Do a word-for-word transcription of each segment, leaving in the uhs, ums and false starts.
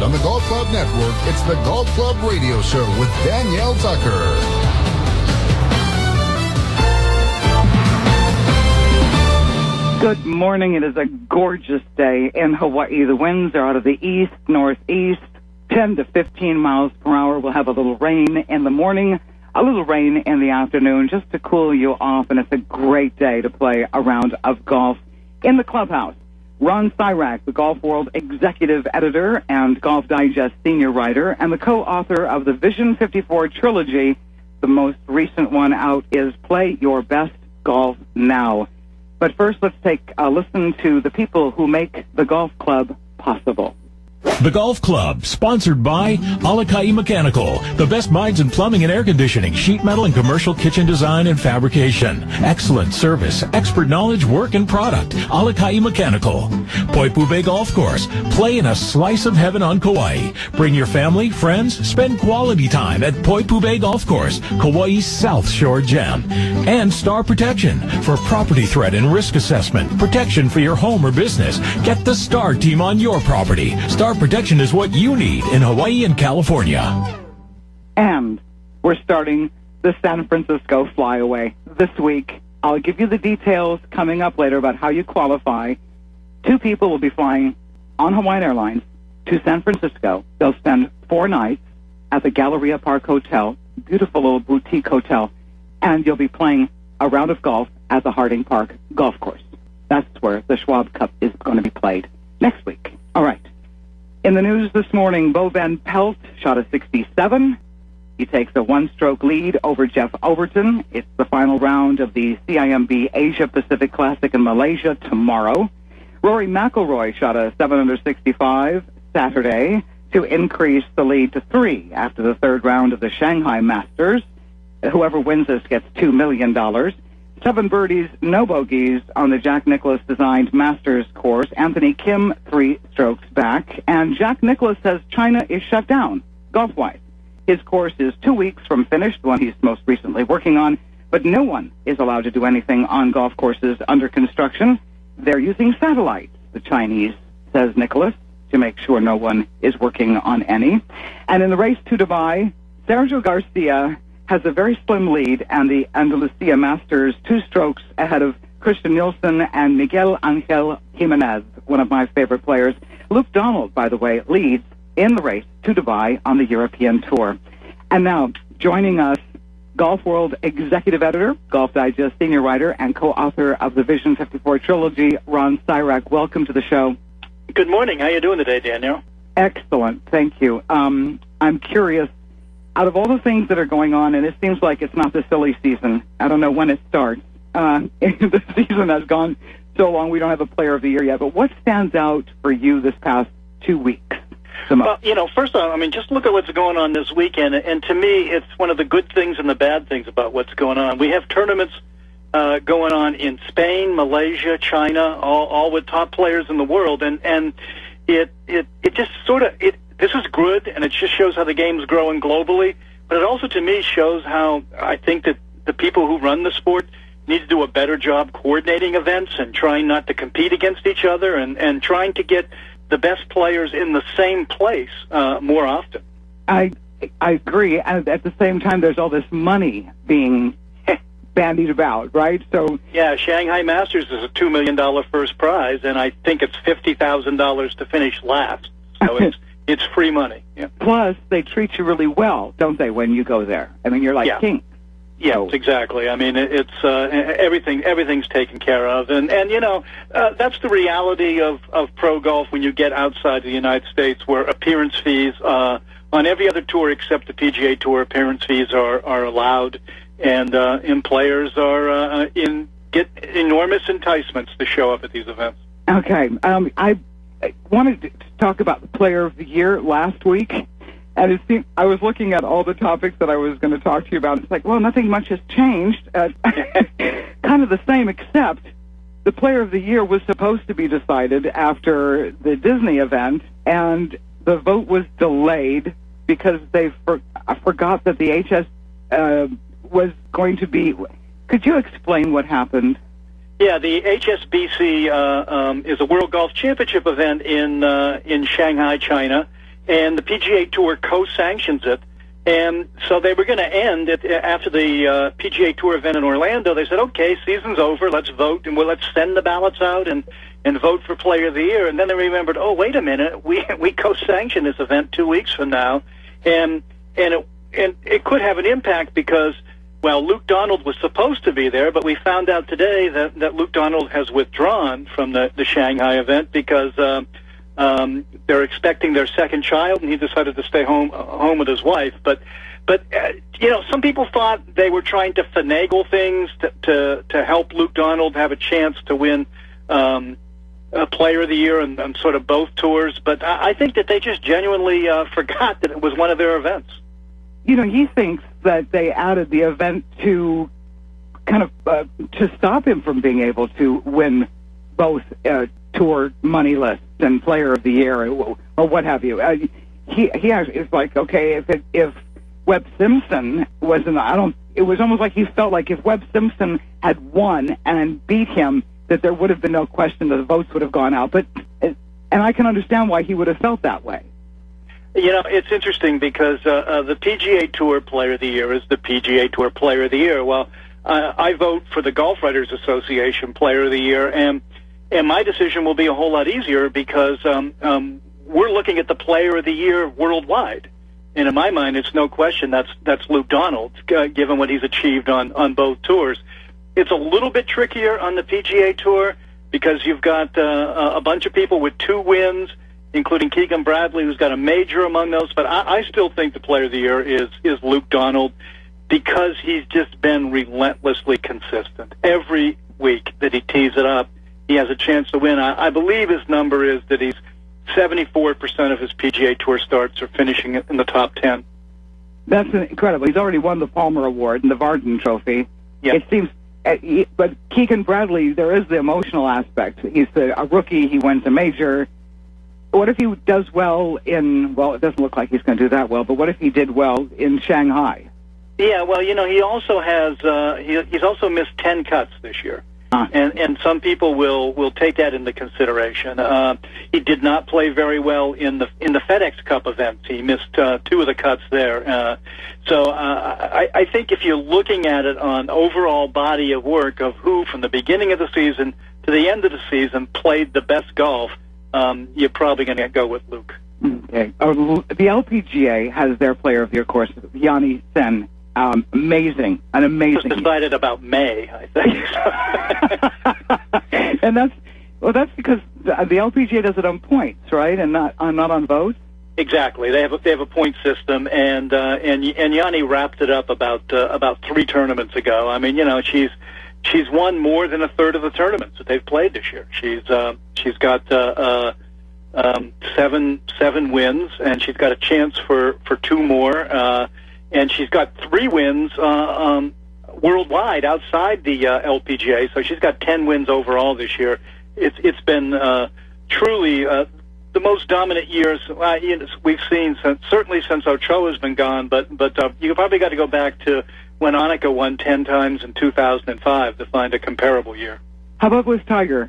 on the Golf Club Network, it's the Golf Club Radio Show with Danielle Tucker. Good morning. It is a gorgeous day in Hawaii. The winds are out of the east, northeast, ten to fifteen miles per hour. We'll have a little rain in the morning, a little rain in the afternoon, just to cool you off, and it's a great day to play a round of golf in the clubhouse. Ron Cyrak, the Golf World Executive Editor and Golf Digest Senior Writer, and the co-author of the Vision fifty-four Trilogy. The most recent one out is Play Your Best Golf Now. But first, let's take a listen to the people who make the golf club possible. The Golf Club, sponsored by Alakai Mechanical, the best minds in plumbing and air conditioning, sheet metal and commercial kitchen design and fabrication. Excellent service, expert knowledge, work, and product. Alakai Mechanical. Poipu Bay Golf Course. Play in a slice of heaven on Kauai. Bring your family, friends, spend quality time at Poipu Bay Golf Course, Kauai's South Shore Gem. And Star Protection for property threat and risk assessment. Protection for your home or business. Get the Star team on your property. Star Protection is what you need in Hawaii and California. And we're starting the San Francisco Flyaway this week. I'll give you the details coming up later about how you qualify. Two people will be flying on Hawaiian Airlines to San Francisco. They'll spend four nights at the Galleria Park Hotel, beautiful little boutique hotel, and you'll be playing a round of golf at the Harding Park Golf Course. That's where the Schwab Cup is going to be played next week. All right. In the news this morning, Bo Van Pelt shot a sixty-seven. He takes a one-stroke lead over Jeff Overton. It's the final round of the C I M B Asia Pacific Classic in Malaysia tomorrow. Rory McIlroy shot a seven under sixty-five Saturday to increase the lead to three after the third round of the Shanghai Masters. Whoever wins this gets two million dollars. Seven birdies, no bogeys on the Jack Nicklaus-designed Masters course. Anthony Kim, three strokes back. And Jack Nicklaus says China is shut down, golf-wise. His course is two weeks from finished, the one he's most recently working on, but no one is allowed to do anything on golf courses under construction. They're using satellites, the Chinese, says Nicklaus, to make sure no one is working on any. And in the race to Dubai, Sergio Garcia has a very slim lead, and the Andalusia Masters two strokes ahead of Christian Nielsen and Miguel Angel Jimenez, one of my favorite players. Luke Donald, by the way, leads in the race to Dubai on the European Tour. And now, joining us, Golf World Executive Editor, Golf Digest Senior Writer, and co-author of the Vision fifty-four Trilogy, Ron Cyrak. Welcome to the show. Good morning. How are you doing today, Danielle? Excellent. Thank you. Um, I'm curious, out of all the things that are going on, and it seems like it's not the silly season. I don't know when it starts. Uh, the season has gone so long we don't have a player of the year yet. But what stands out for you this past two weeks? Well, you know, first off, I mean, just look at what's going on this weekend. And to me, it's one of the good things and the bad things about what's going on. We have tournaments uh, going on in Spain, Malaysia, China, all, all with top players in the world. And, and it, it, it just sort of... it. This is good, and it just shows how the game's growing globally. But it also, to me, shows how I think that the people who run the sport need to do a better job coordinating events and trying not to compete against each other and, and trying to get the best players in the same place uh, more often. I I agree. And at the same time, there's all this money being bandied about, right? So yeah, Shanghai Masters is a two million dollars first prize, and I think it's fifty thousand dollars to finish last. So it's... It's free money. Yeah. Plus, they treat you really well, don't they, when you go there? I mean, you're like yeah. king. Yes, so. Exactly. I mean, it's uh, everything. Everything's taken care of, and and you know uh, that's the reality of of pro golf when you get outside the United States, where appearance fees uh, on every other tour except the P G A Tour, appearance fees are are allowed, and uh, and players are uh, in get enormous enticements to show up at these events. Okay, um, I. I wanted to talk about the Player of the Year last week, and it seemed, I was looking at all the topics that I was going to talk to you about. It's like, well, nothing much has changed. Uh, kind of the same, except the Player of the Year was supposed to be decided after the Disney event, and the vote was delayed because they for, I forgot that the H S uh, was going to be... Could you explain what happened? Yeah, the H S B C uh, um, is a World Golf Championship event in uh, in Shanghai, China, and the P G A Tour co-sanctions it. And so they were going to end it after the uh, P G A Tour event in Orlando. They said, okay, season's over, let's vote, and well, let's send the ballots out and, and vote for Player of the Year. And then they remembered, oh, wait a minute, we we co-sanction this event two weeks from now. And and it, and it could have an impact because, well, Luke Donald was supposed to be there, but we found out today that, that Luke Donald has withdrawn from the, the Shanghai event because um, um, they're expecting their second child, and he decided to stay home uh, home with his wife. But, but uh, you know, some people thought they were trying to finagle things to, to, to help Luke Donald have a chance to win um, a Player of the Year on, on sort of both tours. But I, I think that they just genuinely uh, forgot that it was one of their events. You know, he thinks that they added the event to kind of uh, to stop him from being able to win both uh, tour money lists and Player of the Year or, or what have you. Uh, he he is like, okay, if it, if Webb Simpson was in, I don't. It was almost like he felt like if Webb Simpson had won and beat him, that there would have been no question that the votes would have gone out. But and I can understand why he would have felt that way. You know, it's interesting because uh, uh, the P G A Tour Player of the Year is the P G A Tour Player of the Year. Well, uh, I vote for the Golf Writers Association Player of the Year, and and my decision will be a whole lot easier because um, um, we're looking at the Player of the Year worldwide. And in my mind, it's no question that's that's Luke Donald, uh, given what he's achieved on, on both tours. It's a little bit trickier on the P G A Tour because you've got uh, a bunch of people with two wins, including Keegan Bradley, who's got a major among those. But I, I still think the Player of the Year is, is Luke Donald because he's just been relentlessly consistent. Every week that he tees it up, he has a chance to win. I, I believe his number is that he's seventy-four percent of his P G A Tour starts are finishing in the top ten. That's incredible. He's already won the Palmer Award and the Varden Trophy. Yep. It seems... Uh, he, but Keegan Bradley, there is the emotional aspect. He's the, a rookie. He wins a major. What if he does well in, well, it doesn't look like he's going to do that well, but what if he did well in Shanghai? Yeah, well, you know, he also has, uh, he, he's also missed ten cuts this year. Huh. And, and some people will, will take that into consideration. Uh, he did not play very well in the in the FedEx Cup events. He missed uh, two of the cuts there. Uh, so uh, I, I think if you're looking at it on overall body of work of who, from the beginning of the season to the end of the season, played the best golf, um, you're probably going to go with Luke. Okay. Uh, the L P G A has their Player of the Year, of course, Yanni Sen. Um, amazing, an amazing. Just decided about May, I think. And that's well, that's because the, the L P G A does it on points, right, and not uh, not on votes. Exactly. They have a, they have a point system, and uh, and and Yanni wrapped it up about uh, about three tournaments ago. I mean, you know, she's she's won more than a third of the tournaments that they've played this year. She's uh, she's got uh, uh, um, seven seven wins, and she's got a chance for for two more. Uh, And she's got three wins uh, um, worldwide outside the uh, L P G A, so she's got ten wins overall this year. It's it's been uh, truly uh, the most dominant years uh, we've seen since, certainly since Ochoa's been gone. But but uh, you probably got to go back to when Annika won ten times in two thousand five to find a comparable year. How about with Tiger?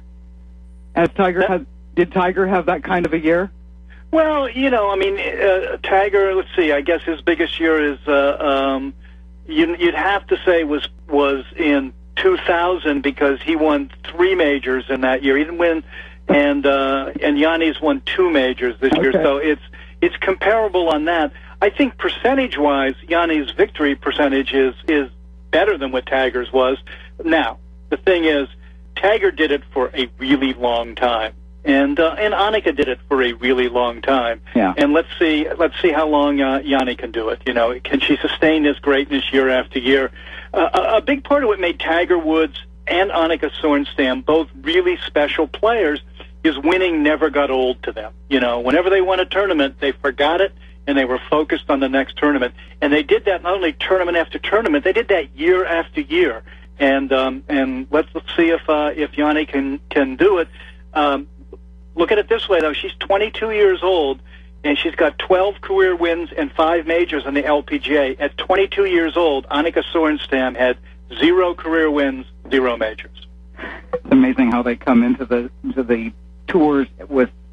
Has Tiger that, had, did Tiger have that kind of a year? Well, you know, I mean, uh, Tiger. Let's see. I guess his biggest year is uh, um, you, you'd have to say was was in two thousand because he won three majors in that year. He didn't win, and uh, and Yanni's won two majors this okay. year. So it's it's comparable on that. I think percentage wise, Yanni's victory percentage is is better than what Tiger's was. Now, the thing is, Tiger did it for a really long time. And uh, and Annika did it for a really long time. Yeah. And let's see let's see how long uh, Yanni can do it. You know, can she sustain this greatness year after year? Uh, a, a big part of what made Tiger Woods and Annika Sorenstam both really special players is winning never got old to them. You know, whenever they won a tournament, they forgot it and they were focused on the next tournament. And they did that not only tournament after tournament, they did that year after year. And um, and let's, let's see if uh, if Yanni can can do it. Um, Look at it this way, though. She's twenty-two years old, and she's got twelve career wins and five majors on the L P G A. At twenty-two years old, Annika Sorenstam had zero career wins, zero majors. It's amazing how they come into the into the tours with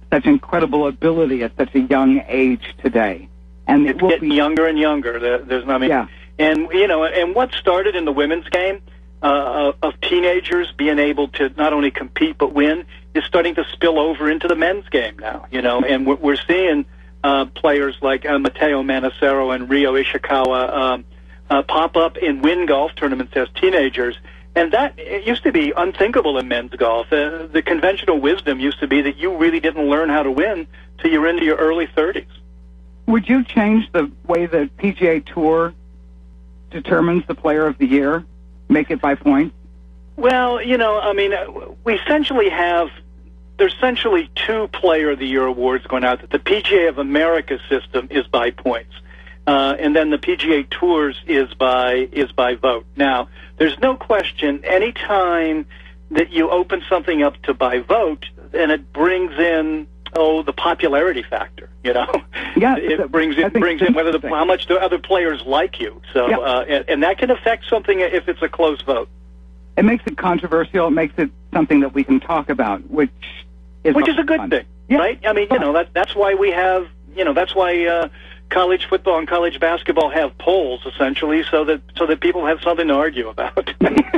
such incredible ability at such a young age today. And It's it will getting be, younger and younger. There- There's, I mean, Yeah. and you know, and what started in the women's game uh, of teenagers being able to not only compete but win is starting to spill over into the men's game now. You know, and we're, we're seeing uh, players like uh, Matteo Manacero and Ryo Ishikawa um, uh, pop up and win golf tournaments as teenagers. And that it used to be unthinkable in men's golf. Uh, the conventional wisdom used to be that you really didn't learn how to win till you're into your early thirties. would you change the way the P G A Tour determines the player of the year? Make it by points? Well, you know, I mean, uh, we essentially have, there's essentially two Player of the Year awards going out. The P G A of America system is by points. Uh, and then the P G A Tours is by is by vote. Now, there's no question, any time that you open something up to by vote, and it brings in, oh, the popularity factor, you know? Yeah, it brings in, brings in whether the, how much do other players like you. So, Yeah. uh, and, and that can affect something if it's a close vote. It makes it controversial. It makes it something that we can talk about, which is Which is a good fun. thing, Yeah. right? I mean, you know, that that's why we have, you know, that's why uh, college football and college basketball have polls, essentially, so that so that people have something to argue about.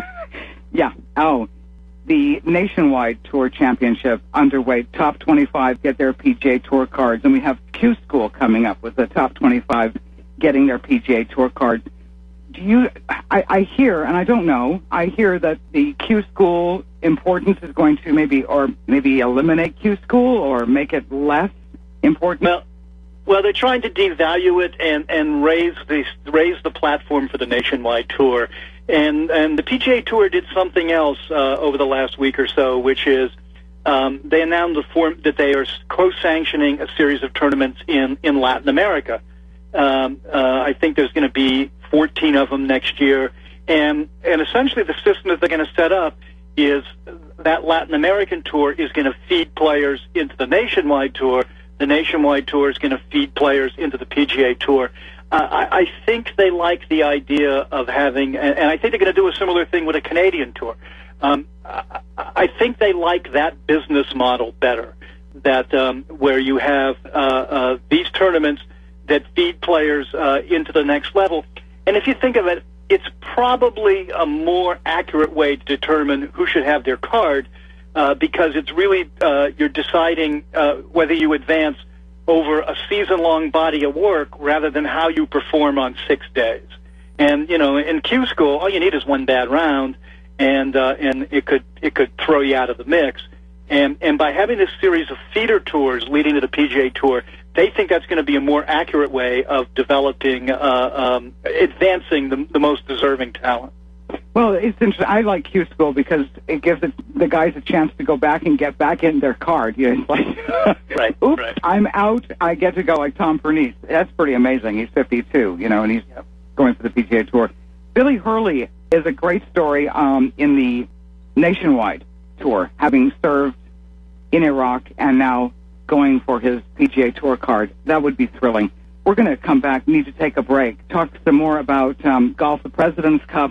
Yeah. Oh, the Nationwide Tour Championship underway. Top twenty-five get their P G A Tour cards, and we have Q School coming up with the top twenty-five getting their P G A Tour cards. Do you? I, I hear, and I don't know. I hear that the Q School importance is going to maybe, or maybe eliminate Q School, or make it less important. Well, well, they're trying to devalue it and and raise the raise the platform for the Nationwide Tour. And and the P G A Tour did something else uh, over the last week or so, which is um, they announced the form that they are co-sanctioning a series of tournaments in, in Latin America. Um, uh, I think there's going to be fourteen of them next year, and and essentially the system that they're going to set up is that Latin American tour is going to feed players into the Nationwide Tour. The Nationwide Tour is going to feed players into the P G A Tour. Uh, I, I think they like the idea of having, and, and I think they're going to do a similar thing with a Canadian Tour. Um, I, I think they like that business model better, that um, where you have uh, uh, these tournaments that feed players uh, into the next level. And if you think of it, it's probably a more accurate way to determine who should have their card, uh, because it's really uh, you're deciding uh, whether you advance over a season-long body of work rather than how you perform on six days. And you know, in Q School, all you need is one bad round, and uh, and it could it could throw you out of the mix. And and by having this series of feeder tours leading to the P G A Tour, they think that's going to be a more accurate way of developing, uh, um, advancing the, the most deserving talent. Well, it's interesting. I like Q School because it gives the, the guys a chance to go back and get back in their card. You know, it's like, Right, oops, right. I'm out. I get to go like Tom Pernice. That's pretty amazing. He's fifty-two, you know, and he's going for the P G A Tour. Billy Hurley is a great story um, in the Nationwide Tour, having served in Iraq and now going for his P G A Tour card. That would be thrilling. We're going to come back, need to take a break, talk some more about um, golf, the President's Cup,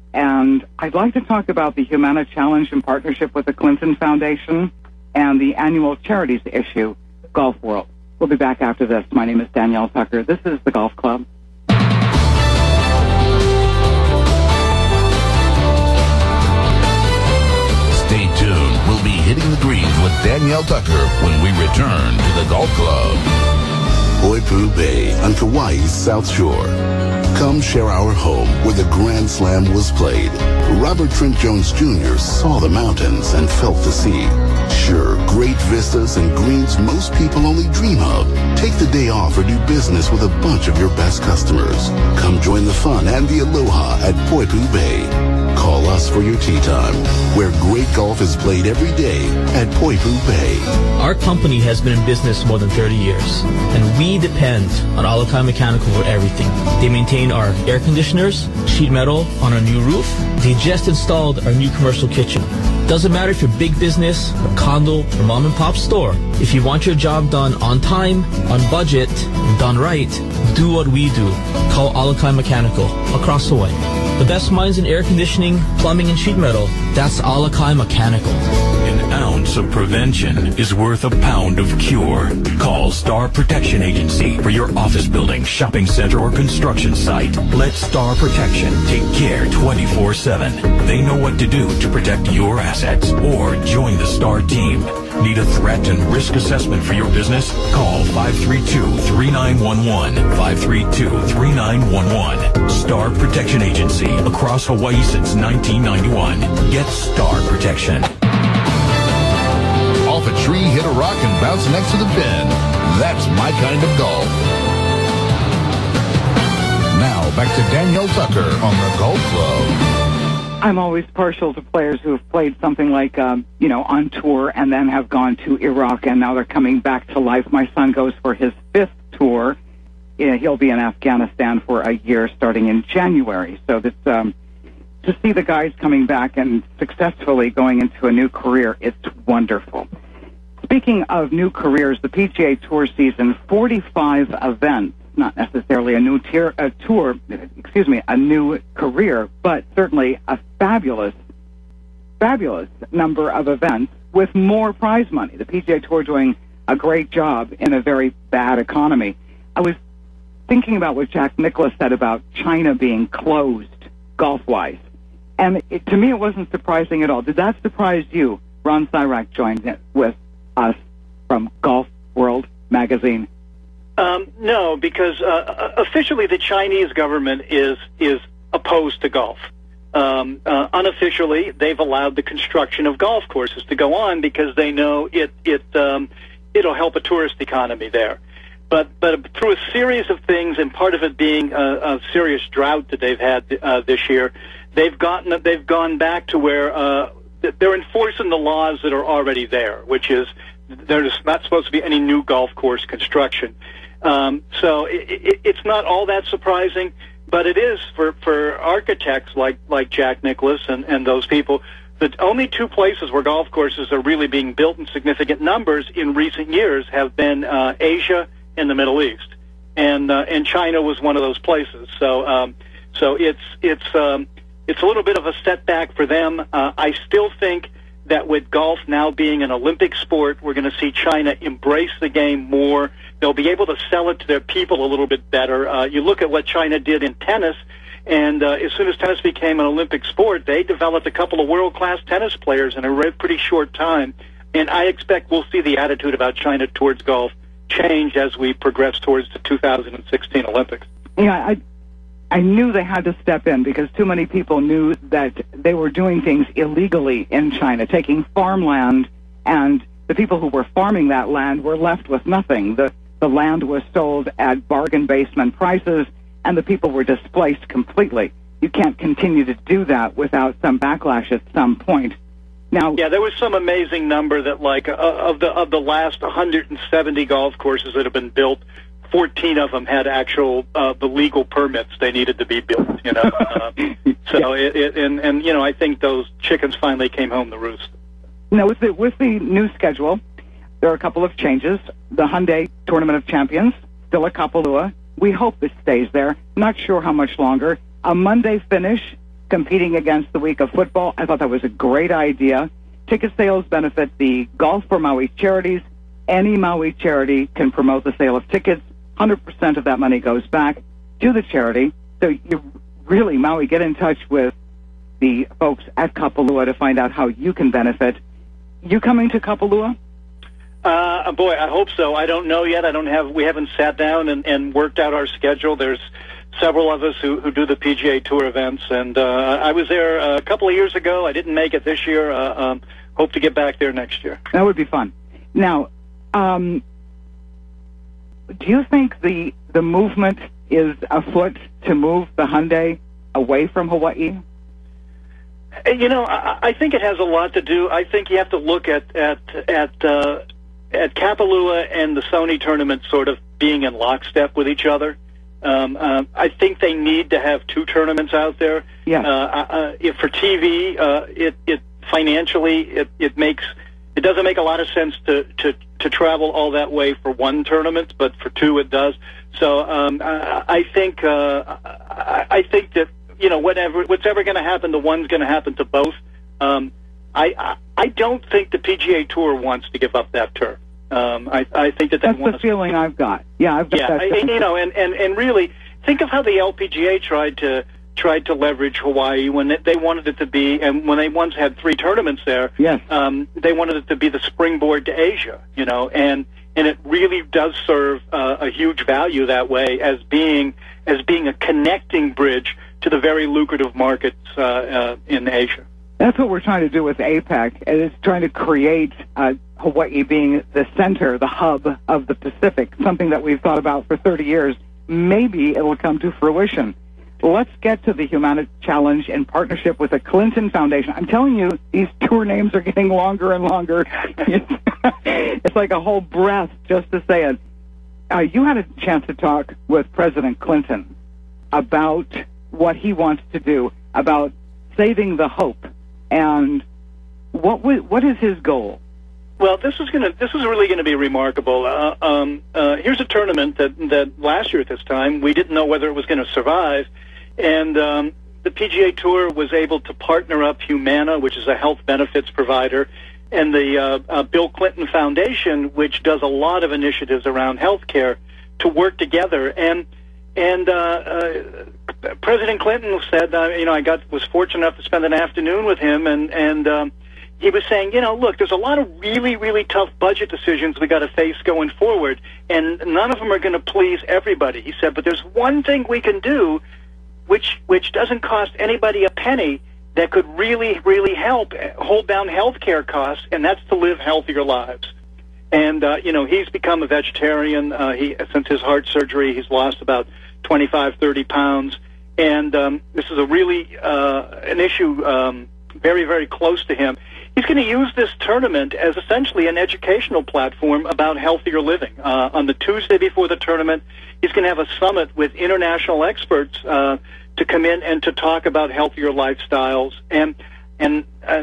and I'd like to talk about the Humana Challenge in partnership with the Clinton Foundation and the annual charities issue, Golf World. We'll be back after this. My name is Danielle Tucker. This is the Golf Club. Stay tuned. We'll be hitting the greens with Danielle Tucker when we return to the Golf Club. Poipu Bay on Kauai's South Shore. Come share our home where the Grand Slam was played. Robert Trent Jones Junior saw the mountains and felt the sea. Sure, great vistas and greens most people only dream of. Take the day off or do business with a bunch of your best customers. Come join the fun and the aloha at Poipu Bay. Call us for your tee time, where great golf is played every day at Poipu Bay. Our company has been in business more than thirty years, and we depend on Alakai Mechanical for everything. They maintain our air conditioners, sheet metal on our new roof. They just installed our new commercial kitchen. Doesn't matter if you're big business, a condo, or mom and pop store. If you want your job done on time, on budget, and done right, do what we do. Call Alakai Mechanical across the way. The best minds in air conditioning, plumbing, and sheet metal. That's Alakai Mechanical. In ounce of prevention is worth a pound of cure. Call Star Protection Agency for your office building, shopping center, or construction site. Let Star Protection take care twenty-four seven. They know what to do to protect your assets, or join the Star team. Need a threat and risk assessment for your business? Call five three two, three nine one one, five three two, three nine one one. Star Protection Agency, across Hawaii since nineteen ninety-one. Get Star Protection. Off a tree, hit a rock, and bounce next to the pin. That's my kind of golf. Now, back to Danielle Tucker on the Golf Club. I'm always partial to players who have played something like, um, you know, on tour and then have gone to Iraq, and now they're coming back to life. My son goes for his fifth tour. Yeah, he'll be in Afghanistan for a year starting in January. So that's, um, to see the guys coming back and successfully going into a new career, it's wonderful. Speaking of new careers, the P G A Tour season, forty-five events. Not necessarily a new tier, a tour, excuse me, a new career, but certainly a fabulous, fabulous number of events with more prize money. The P G A Tour doing a great job in a very bad economy. I was thinking about what Jack Nicklaus said about China being closed golf-wise, and it, to me it wasn't surprising at all. Did that surprise you? Ron Cyrack joined it with us from Golf World Magazine. Um, no, because uh, officially the Chinese government is is opposed to golf. Um, uh, unofficially, they've allowed the construction of golf courses to go on because they know it it um, it'll help a tourist economy there. But but through a series of things, and part of it being a, a serious drought that they've had uh, this year, they've gotten they've gone back to where uh, they're enforcing the laws that are already there, which is there's not supposed to be any new golf course construction. Um, so it, it, it's not all that surprising, but it is for, for architects like, like Jack Nicklaus and, and those people. The only two places where golf courses are really being built in significant numbers in recent years have been uh, Asia and the Middle East, and uh, and China was one of those places. So um, so it's it's um, it's a little bit of a setback for them. Uh, I still think that with golf now being an Olympic sport, we're going to see China embrace the game more. They'll be able to sell it to their people a little bit better. Uh, you look at what China did in tennis, and uh, as soon as tennis became an Olympic sport, they developed a couple of world-class tennis players in a pretty short time. And I expect we'll see the attitude about China towards golf change as we progress towards the two thousand sixteen Olympics. Yeah, I I knew they had to step in because too many people knew that they were doing things illegally in China, taking farmland, and the people who were farming that land were left with nothing. The the land was sold at bargain basement prices, and the people were displaced completely. You can't continue to do that without some backlash at some point. Now, yeah, there was some amazing number that, like, uh, of the of the last one hundred seventy golf courses that have been built, fourteen of them had actual uh, the legal permits they needed to be built. You know, uh, so yeah. it, it, and and you know, I think those chickens finally came home to roost. Now, with the with the new schedule, there are a couple of changes. The Hyundai Tournament of Champions, still at Kapalua. We hope it stays there. Not sure how much longer. A Monday finish, competing against the week of football. I thought that was a great idea. Ticket sales benefit the Golf for Maui charities. Any Maui charity can promote the sale of tickets. one hundred percent of that money goes back to the charity. So you really, Maui, get in touch with the folks at Kapalua to find out how you can benefit. You coming to Kapalua? Uh, boy, I hope so. I don't know yet. I don't have. We haven't sat down and, and worked out our schedule. There's several of us who, who do the P G A Tour events, and uh, I was there a couple of years ago. I didn't make it this year. Uh, um, hope to get back there next year. That would be fun. Now, um, do you think the the movement is afoot to move the Hyundai away from Hawaii? You know, I, I think it has a lot to do. I think you have to look at at at uh, at Kapalua and the Sony tournament sort of being in lockstep with each other. Um, uh, I think they need to have two tournaments out there. Yeah. Uh, uh, if for T V, uh, it it financially it, it makes it doesn't make a lot of sense to, to to travel all that way for one tournament, but for two it does. So um, I, I think uh, I, I think that. You know, whatever, what's ever going to happen to one's going to happen to both. Um, I, I I don't think the P G A Tour wants to give up that turf. Um, I, I think that they That's want the to feeling I've got. Yeah, I've got yeah, that. I, you know, and, and, and really think of how the L P G A tried to tried to leverage Hawaii when they, they wanted it to be, and when they once had three tournaments there. Yes. Um, they wanted it to be the springboard to Asia. You know, and and it really does serve uh, a huge value that way as being as being a connecting bridge to the very lucrative markets uh, uh, in Asia. That's what we're trying to do with APEC, and it's trying to create uh, Hawaii being the center, the hub of the Pacific, something that we've thought about for thirty years. Maybe it'll come to fruition. Let's get to the Humana Challenge in partnership with the Clinton Foundation. I'm telling you, these tour names are getting longer and longer. It's like a whole breath just to say it. Uh, you had a chance to talk with President Clinton about what he wants to do, about saving the hope. And what w- what is his goal? Well, this is going to this is really going to be remarkable. Uh, um, uh, here's a tournament that that last year at this time we didn't know whether it was going to survive, and um, the P G A Tour was able to partner up Humana, which is a health benefits provider, and the uh, uh, Bill Clinton Foundation, which does a lot of initiatives around healthcare, to work together. And and uh, uh, President Clinton said, uh, you know, I got was fortunate enough to spend an afternoon with him, and and um, he was saying, you know, look, there's a lot of really, really tough budget decisions we got to face going forward, and none of them are going to please everybody. He said, but there's one thing we can do, which which doesn't cost anybody a penny, that could really, really help hold down health care costs, and that's to live healthier lives. And, uh, you know, he's become a vegetarian. Uh, he since his heart surgery, he's lost about twenty-five, thirty pounds. And um, this is a really uh, an issue um, very, very close to him. He's going to use this tournament as essentially an educational platform about healthier living. Uh, on the Tuesday before the tournament, he's going to have a summit with international experts uh, to come in and to talk about healthier lifestyles. And and uh,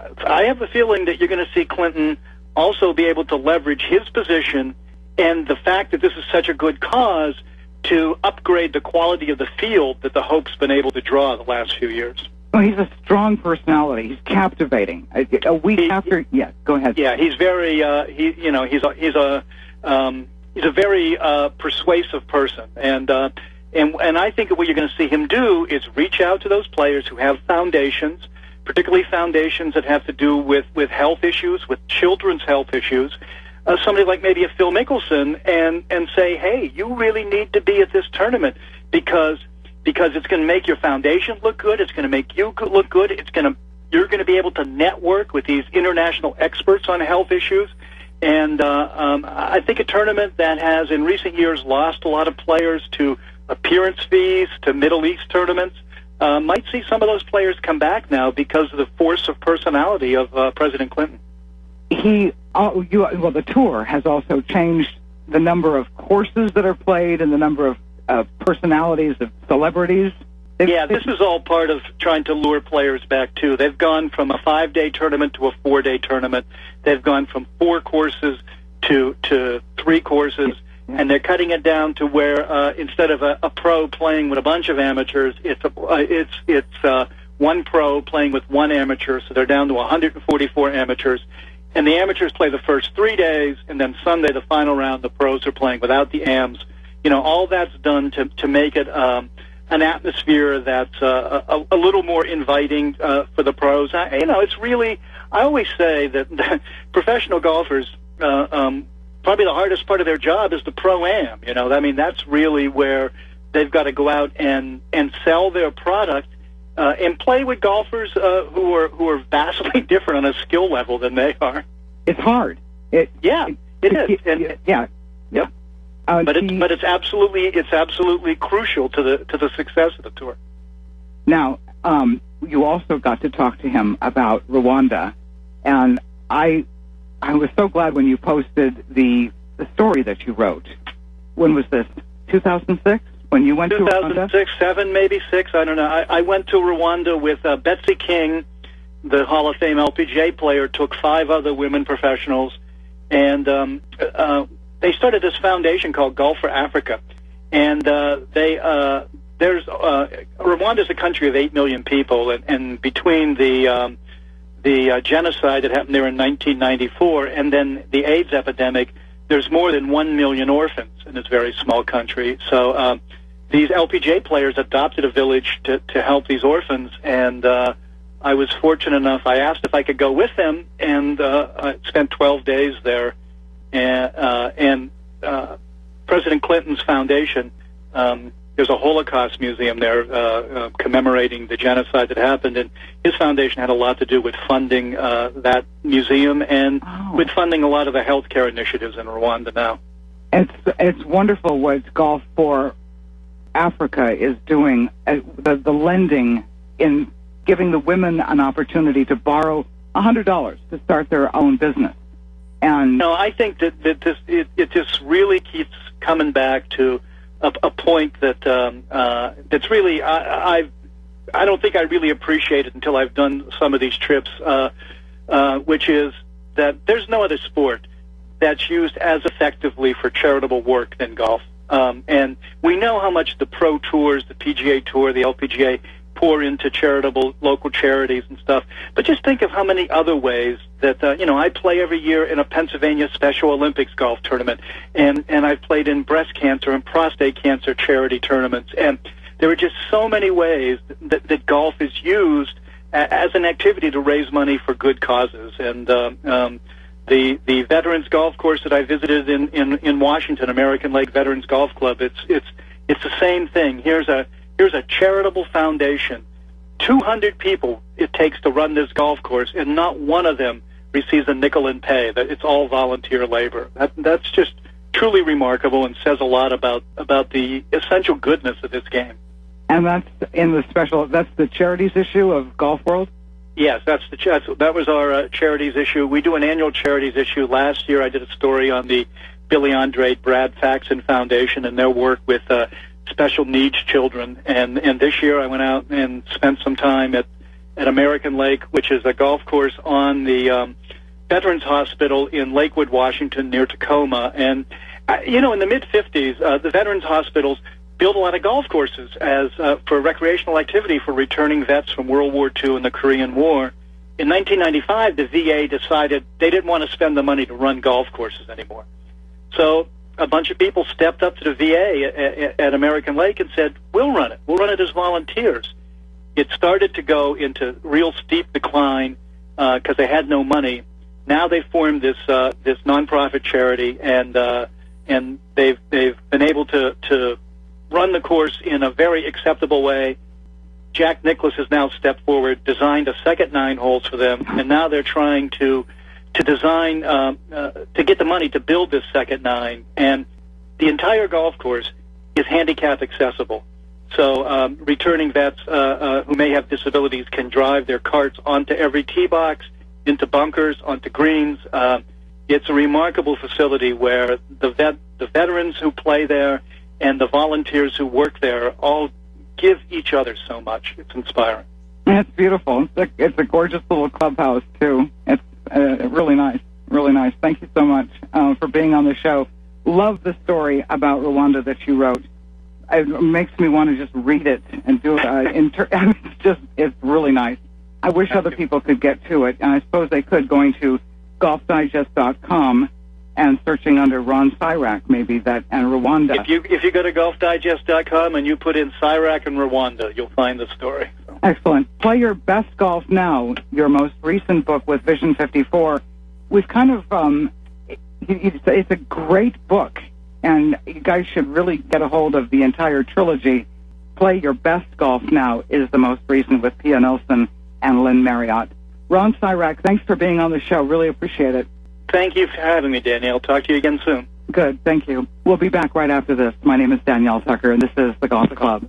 I have a feeling that you're going to see Clinton also be able to leverage his position and the fact that this is such a good cause to upgrade the quality of the field that the Hope's been able to draw the last few years. Well, he's a strong personality. He's captivating. A, a week he, after, yeah, go ahead. Yeah, he's very, uh, he, you know, he's a, he's a, um, he's a very uh, persuasive person, and uh, and and I think what you're going to see him do is reach out to those players who have foundations, particularly foundations that have to do with with health issues, with children's health issues. Uh, somebody like maybe a Phil Mickelson, and and say, hey, you really need to be at this tournament because. Because it's going to make your foundation look good. It's going to make you look good. It's going to you're going to be able to network with these international experts on health issues. And uh, um, I think a tournament that has in recent years lost a lot of players to appearance fees, to Middle East tournaments, uh, might see some of those players come back now because of the force of personality of uh, President Clinton. He, uh, you, well, the tour has also changed the number of courses that are played and the number of Uh, personalities of celebrities. They've, yeah, this is all part of trying to lure players back, too. They've gone from a five-day tournament to a four-day tournament. They've gone from four courses to to three courses, yeah. And they're cutting it down to where uh, instead of a, a pro playing with a bunch of amateurs, it's a, uh, it's it's uh, one pro playing with one amateur, so they're down to one hundred forty-four amateurs. And the amateurs play the first three days, and then Sunday, the final round, the pros are playing without the A Ms. You know, all that's done to to make it um, an atmosphere that's uh, a, a little more inviting uh, for the pros. I, you know, it's really, I always say that, that professional golfers, uh, um, probably the hardest part of their job is the pro-am. You know, I mean, that's really where they've got to go out and, and sell their product uh, and play with golfers uh, who are who are vastly different on a skill level than they are. It's hard. It, yeah, it, it is. It, and, yeah. yeah. Yep. Uh, but it's but it's absolutely it's absolutely crucial to the to the success of the tour. Now, um, you also got to talk to him about Rwanda, and I I was so glad when you posted the the story that you wrote. When was this? two thousand six? When you went to Rwanda? two thousand six, seven, maybe six. I don't know. I, I went to Rwanda with uh, Betsy King, the Hall of Fame L P G A player. Took five other women professionals, and um, uh, they started this foundation called Golf for Africa, and uh, they uh, there's uh, Rwanda is a country of eight million people, and, and between the um, the uh, genocide that happened there in nineteen ninety-four, and then the AIDS epidemic, there's more than one million orphans in this very small country. So um, these L P G A players adopted a village to, to help these orphans, and uh, I was fortunate enough, I asked if I could go with them, and uh, I spent twelve days there, and, uh, and uh, President Clinton's foundation, um, there's a Holocaust museum there uh, uh, commemorating the genocide that happened, and his foundation had a lot to do with funding uh, that museum and oh. with funding a lot of the healthcare initiatives in Rwanda now. It's it's wonderful what Golf for Africa is doing, uh, the, the lending in giving the women an opportunity to borrow one hundred dollars to start their own business. And no, I think that, that this it, it just really keeps coming back to a, a point that um, uh, that's really I, I've I don't think I really appreciate it until I've done some of these trips, uh, uh, which is that there's no other sport that's used as effectively for charitable work than golf. Um, and we know how much the pro tours, the P G A Tour, the L P G A pour into charitable local charities and stuff. But just think of how many other ways that, uh, you know, I play every year in a Pennsylvania Special Olympics golf tournament, and, and I've played in breast cancer and prostate cancer charity tournaments. And there are just so many ways that, that golf is used a, as an activity to raise money for good causes. And um, um, the the Veterans Golf Course that I visited in, in, in Washington, American Lake Veterans Golf Club, it's it's it's the same thing. Here's a here's a charitable foundation. two hundred people it takes to run this golf course, and not one of them receives a nickel in pay. That it's all volunteer labor. That that's just truly remarkable and says a lot about about the essential goodness of this game. And that's in the special. That's the charities issue of Golf World. Yes, that's the that's, that was our uh, charities issue. We do an annual charities issue. Last year, I did a story on the Billy Andre Brad Faxon Foundation and their work with uh, special needs children. And and this year, I went out and spent some time at at American Lake, which is a golf course on the um, Veterans Hospital in Lakewood, Washington, near Tacoma. And uh, you know, in the mid fifties, uh, the Veterans Hospitals built a lot of golf courses as uh, for recreational activity for returning vets from World War Two and the Korean War. In nineteen ninety-five, the V A decided they didn't want to spend the money to run golf courses anymore. So a bunch of people stepped up to the V A at, at American Lake and said, we'll run it. We'll run it as volunteers. It started to go into real steep decline because uh, they had no money. Now they formed this uh, this nonprofit charity, and uh, and they've they've been able to to run the course in a very acceptable way. Jack Nicklaus has now stepped forward, designed a second nine holes for them, and now they're trying to to design um, uh, to get the money to build this second nine. And the entire golf course is handicap accessible. So um, returning vets uh, uh, who may have disabilities can drive their carts onto every tee box, into bunkers, onto greens. Uh, it's a remarkable facility where the vet the veterans who play there and the volunteers who work there all give each other so much. It's inspiring. It's beautiful. It's a, it's a gorgeous little clubhouse, too. It's uh, really nice, really nice. Thank you so much uh, for being on the show. Love the story about Rwanda that you wrote. It makes me want to just read it and do it. Uh, inter- I mean, it's just, it's really nice. I wish Thank other you. people could get to it, and I suppose they could going to golf digest dot com and searching under Ron Cyrac, maybe, that, and Rwanda. If you if you go to golf digest dot com and you put in Cyrac and Rwanda, you'll find the story. So. Excellent. Play Your Best Golf Now, your most recent book with Vision fifty-four. We've kind of, um, it, it's, it's a great book, and you guys should really get a hold of the entire trilogy. Play Your Best Golf Now is the most recent with Pia Nelson and Lynn Marriott. Ron Cyrac, thanks for being on the show. Really appreciate it. Thank you for having me, Danielle. Talk to you again soon. Good, thank you. We'll be back right after this. My name is Danielle Tucker, and this is The Golf Club.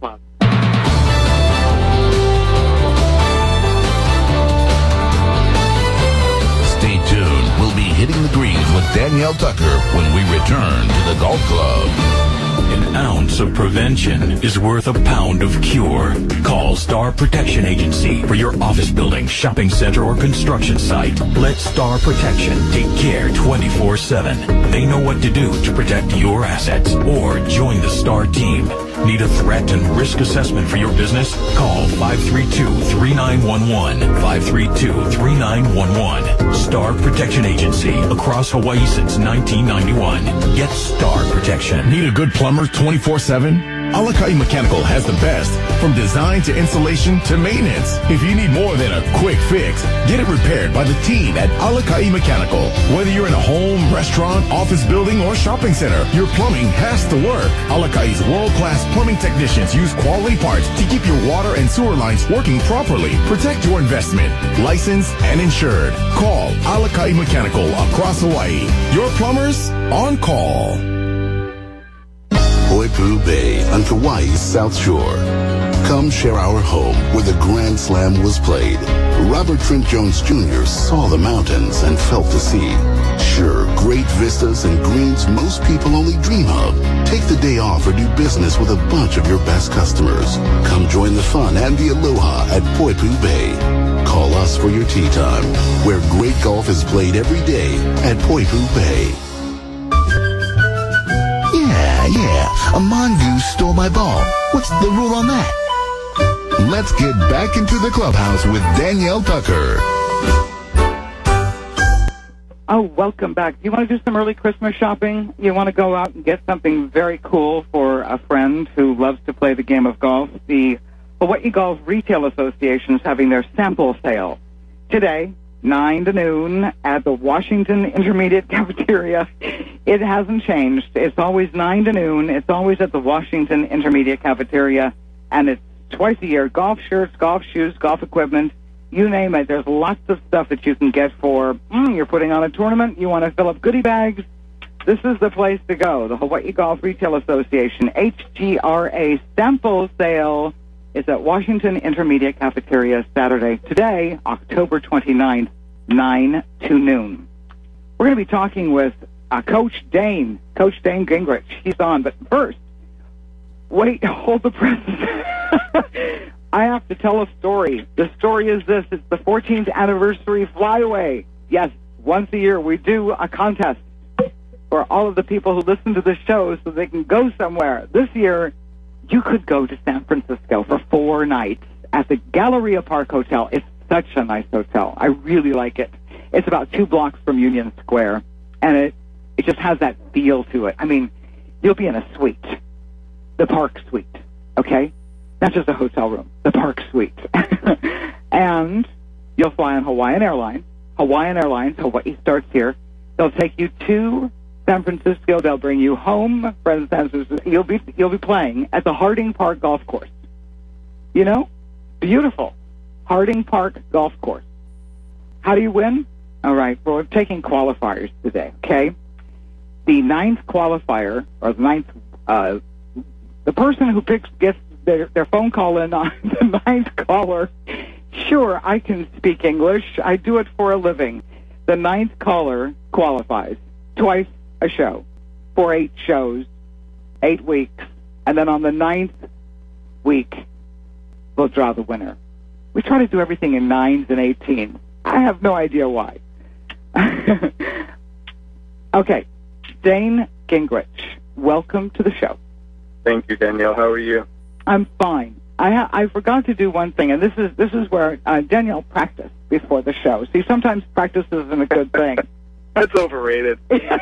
Stay tuned. We'll be hitting the greens with Danielle Tucker when we return to the Golf Club. An ounce of prevention is worth a pound of cure. Call Star Protection Agency for your office building, shopping center, or construction site. Let Star Protection take care twenty-four seven. They know what to do to protect your assets. Or join the Star team. Need a threat and risk assessment for your business? Call five three two, three nine one one. five three two, three nine one one. Star Protection Agency. Across Hawaii since nineteen ninety-one. Get Star Protection. Need a good plumber twenty-four seven? Alakai Mechanical has the best, from design to installation to maintenance. If you need more than a quick fix, get it repaired by the team at Alakai Mechanical. Whether you're in a home, restaurant, office building, or shopping center, your plumbing has to work. Alakai's world-class plumbing technicians use quality parts to keep your water and sewer lines working properly. Protect your investment. Licensed and insured. Call Alakai Mechanical across Hawaii. Your plumbers on call. Poipu Bay on Kauai's South Shore. Come share our home where the Grand Slam was played. Robert Trent Jones Junior saw the mountains and felt the sea. Sure, great vistas and greens most people only dream of. Take the day off or do business with a bunch of your best customers. Come join the fun and the aloha at Poipu Bay. Call us for your tea time, where great golf is played every day at Poipu Bay. Yeah, yeah. A mongoose stole my ball. What's the rule on that? Let's get back into the clubhouse with Danielle Tucker. Oh, welcome back. You want to do some early Christmas shopping? You want to go out and get something very cool for a friend who loves to play the game of golf? The Hawaii Golf Retail Association is having their sample sale today, nine to noon, at the Washington Intermediate Cafeteria. It hasn't changed. It's always nine to noon. It's always at the Washington Intermediate Cafeteria, and it's twice a year. Golf shirts, golf shoes, golf equipment, you name it. There's lots of stuff that you can get for, mm, you're putting on a tournament, you want to fill up goodie bags. This is the place to go. The Hawaii Golf Retail Association, H G R A sample sale is at Washington Intermediate Cafeteria Saturday, today, October twenty-ninth, nine to noon. We're going to be talking with uh, Coach Dane, Coach Dane Gingrich. He's on, but first, wait, hold the presses. I have to tell a story. The story is this. It's the fourteenth anniversary flyaway. Yes, once a year we do a contest for all of the people who listen to the show so they can go somewhere. This year, you could go to San Francisco for four nights at the Galleria Park Hotel. It's such a nice hotel. I really like it. It's about two blocks from Union Square, and it, it just has that feel to it. I mean, you'll be in a suite, the Park Suite, okay? Not just a hotel room, the Park Suite. And you'll fly on Hawaiian Airlines. Hawaiian Airlines, Hawaii starts here. They'll take you to San Francisco. They'll bring you home from San Francisco. You'll be, you'll be playing at the Harding Park Golf Course. You know? Beautiful. Harding Park Golf Course. How do you win? All right, well, we're taking qualifiers today, okay? The ninth qualifier, or the ninth, uh, the person who picks gets their, their phone call in on the ninth caller. Sure, I can speak English. I do it for a living. The ninth caller qualifies twice a show for eight shows, eight weeks, and then on the ninth week, we'll draw the winner. We try to do everything in nines and eighteens. I have no idea why. Okay, Dane Gingrich, welcome to the show. Thank you, Danielle. How are you? I'm fine. I ha- I forgot to do one thing, and this is this is where uh, Danielle practiced before the show. See, sometimes practice isn't a good thing. That's overrated.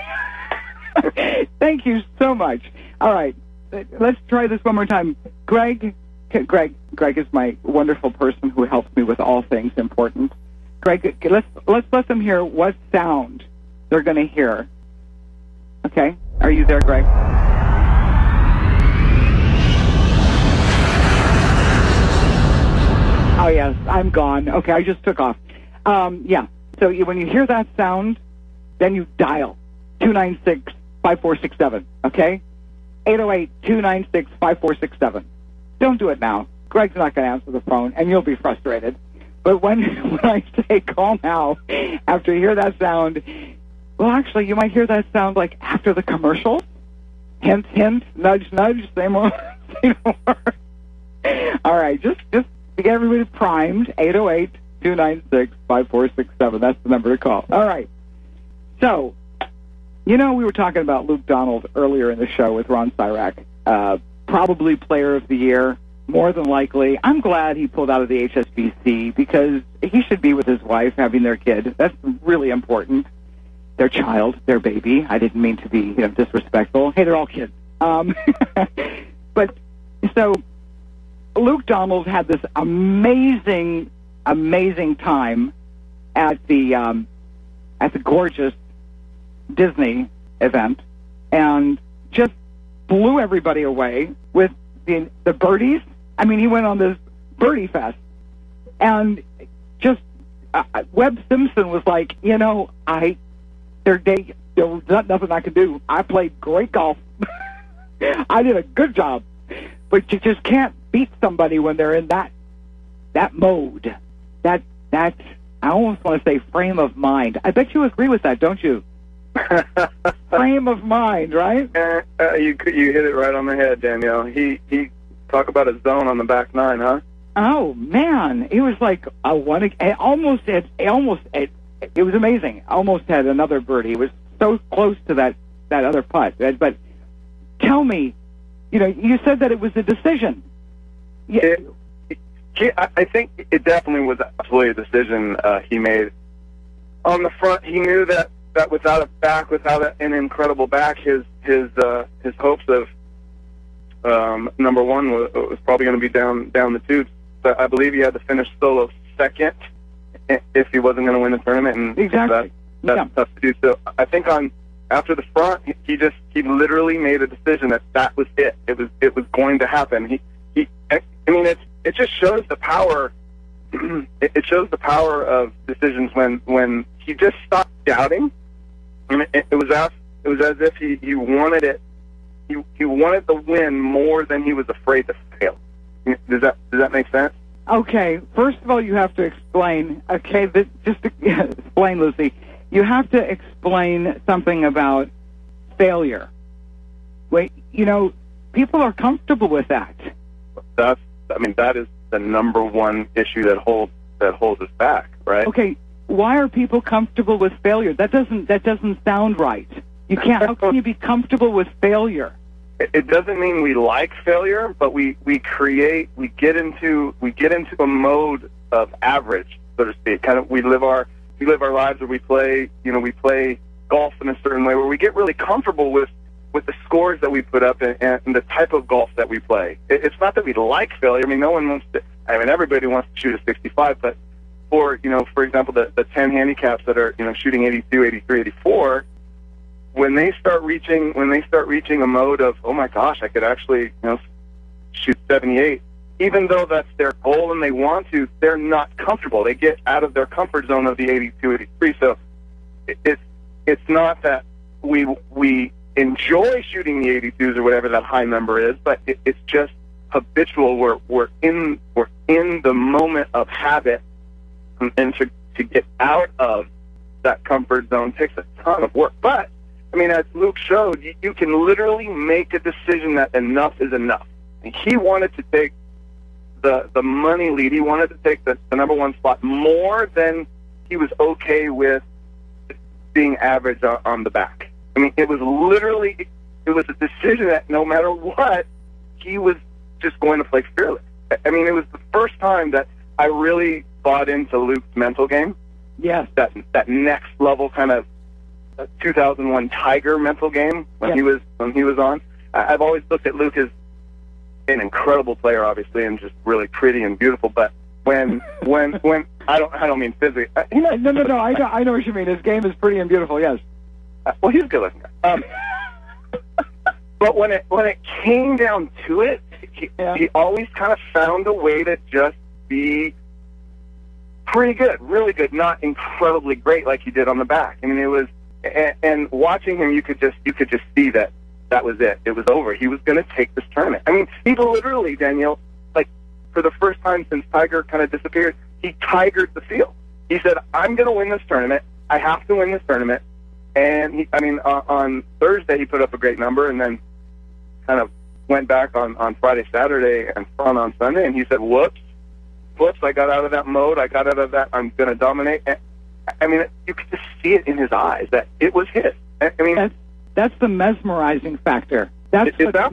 Thank you so much. All right, let's try this one more time. Greg, Greg, Greg is my wonderful person who helps me with all things important. Greg, let's let's let them hear what sound they're going to hear. Okay, are you there, Greg? Oh, yes, I'm gone. Okay, I just took off. Um, yeah, so you, when you hear that sound, then you dial two nine six, five four six seven, okay? eight oh eight, two nine six, five four six seven. Don't do it now. Greg's not going to answer the phone, and you'll be frustrated. But when, when I say call now, after you hear that sound, well, actually, you might hear that sound like after the commercial. Hint, hint, nudge, nudge, say more, say more. All right, just, just to get everybody primed, eight oh eight, two nine six, five four six seven. That's the number to call. All right. So, you know, we were talking about Luke Donald earlier in the show with Ron Cyrack, uh, probably player of the year, more than likely. I'm glad he pulled out of the H S B C because he should be with his wife having their kid. That's really important. Their child, their baby. I didn't mean to be you know, disrespectful. Hey, they're all kids. Um, but so Luke Donald had this amazing, amazing time at the um, at the gorgeous Disney event, and just blew everybody away with the the birdies. I mean, he went on this birdie fest, and just uh, Webb Simpson was like, you know, I there day there was not, nothing I could do. I played great golf. I did a good job, but you just can't beat somebody when they're in that that mode. That that I almost want to say frame of mind. I bet you agree with that, don't you? Frame of mind, right? Uh, uh, you you hit it right on the head, Danielle. He he talk about a zone on the back nine, huh? Oh man, it was like a one. It almost it, it almost it, it was amazing. Almost had another birdie. It was so close to that that other putt. But tell me, you know, you said that it was a decision. Yeah. It, he, I think it definitely was absolutely a decision uh, he made. On the front, he knew that. That without a back, without a, an incredible back, his his uh, his hopes of um, number one was, was probably going to be down down the tubes. But I believe he had to finish solo second if he wasn't going to win the tournament, and exactly. that, that's yeah. tough to do. So I think on after the front, he, he just he literally made a decision that that was it. It was it was going to happen. He he. I mean, it it just shows the power. it, it shows the power of decisions when when he just stopped doubting. And it, it was as it was as if he, he wanted it. He he wanted the win more than he was afraid to fail. Does that does that make sense? Okay. First of all, you have to explain. Okay, this, just to explain, Lucy. You have to explain something about failure. Wait, you know, people are comfortable with that. That's. I mean, that is the number one issue that holds that holds us back, right? Okay. Why are people comfortable with failure? That doesn't that doesn't sound right. You can't. How can you be comfortable with failure? It doesn't mean we like failure, but we, we create we get into we get into a mode of average, so to speak. Kind of we live our we live our lives where we play you know we play golf in a certain way where we get really comfortable with, with the scores that we put up and, and the type of golf that we play. It, it's not that we like failure. I mean, no one wants to. I mean, everybody wants to shoot a sixty-five, but or, you know, for example, the, the ten handicaps that are, you know, shooting eighty-two, eighty-three, eighty-four, when they start reaching, when they start reaching a mode of, oh my gosh, I could actually, you know, shoot seventy-eight, even though that's their goal and they want to, they're not comfortable. They get out of their comfort zone of the eighty-two, eighty-three. So it, it's, it's not that we, we enjoy shooting the eighty-twos or whatever that high number is, but it, it's just habitual. We're, we're in, we're in the moment of habit. And to, to get out of that comfort zone takes a ton of work. But, I mean, as Luke showed, you, you can literally make a decision that enough is enough. And he wanted to take the the money lead. He wanted to take the, the number one spot more than he was okay with being average on, on the back. I mean, it was literally, it was a decision that no matter what, he was just going to play fearless. I mean, it was the first time that I really bought into Luke's mental game. Yes. That that next level kind of two thousand one Tiger mental game when yes. he was when he was on. I've always looked at Luke as an incredible player, obviously, and just really pretty and beautiful. But when when when I don't I don't mean physically. You know, no, no, no. I know I know what you mean. His game is pretty and beautiful. Yes. Uh, well, he's a good looking guy. Um, but when it when it came down to it, he, yeah. he always kind of found a way to just be pretty good, really good, not incredibly great like he did on the back. I mean, it was, and, and watching him, you could just you could just see that that was it. It was over. He was going to take this tournament. I mean, he literally, Danielle, like for the first time since Tiger kind of disappeared, he tigered the field. He said, "I'm going to win this tournament. I have to win this tournament." And he, I mean, uh, on Thursday he put up a great number, and then kind of went back on on Friday, Saturday, and front on Sunday, and he said, "Whoops." Whoops, I got out of that mode. I got out of that. I'm going to dominate. I mean, you could just see it in his eyes that it was his. I mean, that's, that's the mesmerizing factor. That's it, it's, what mes- it's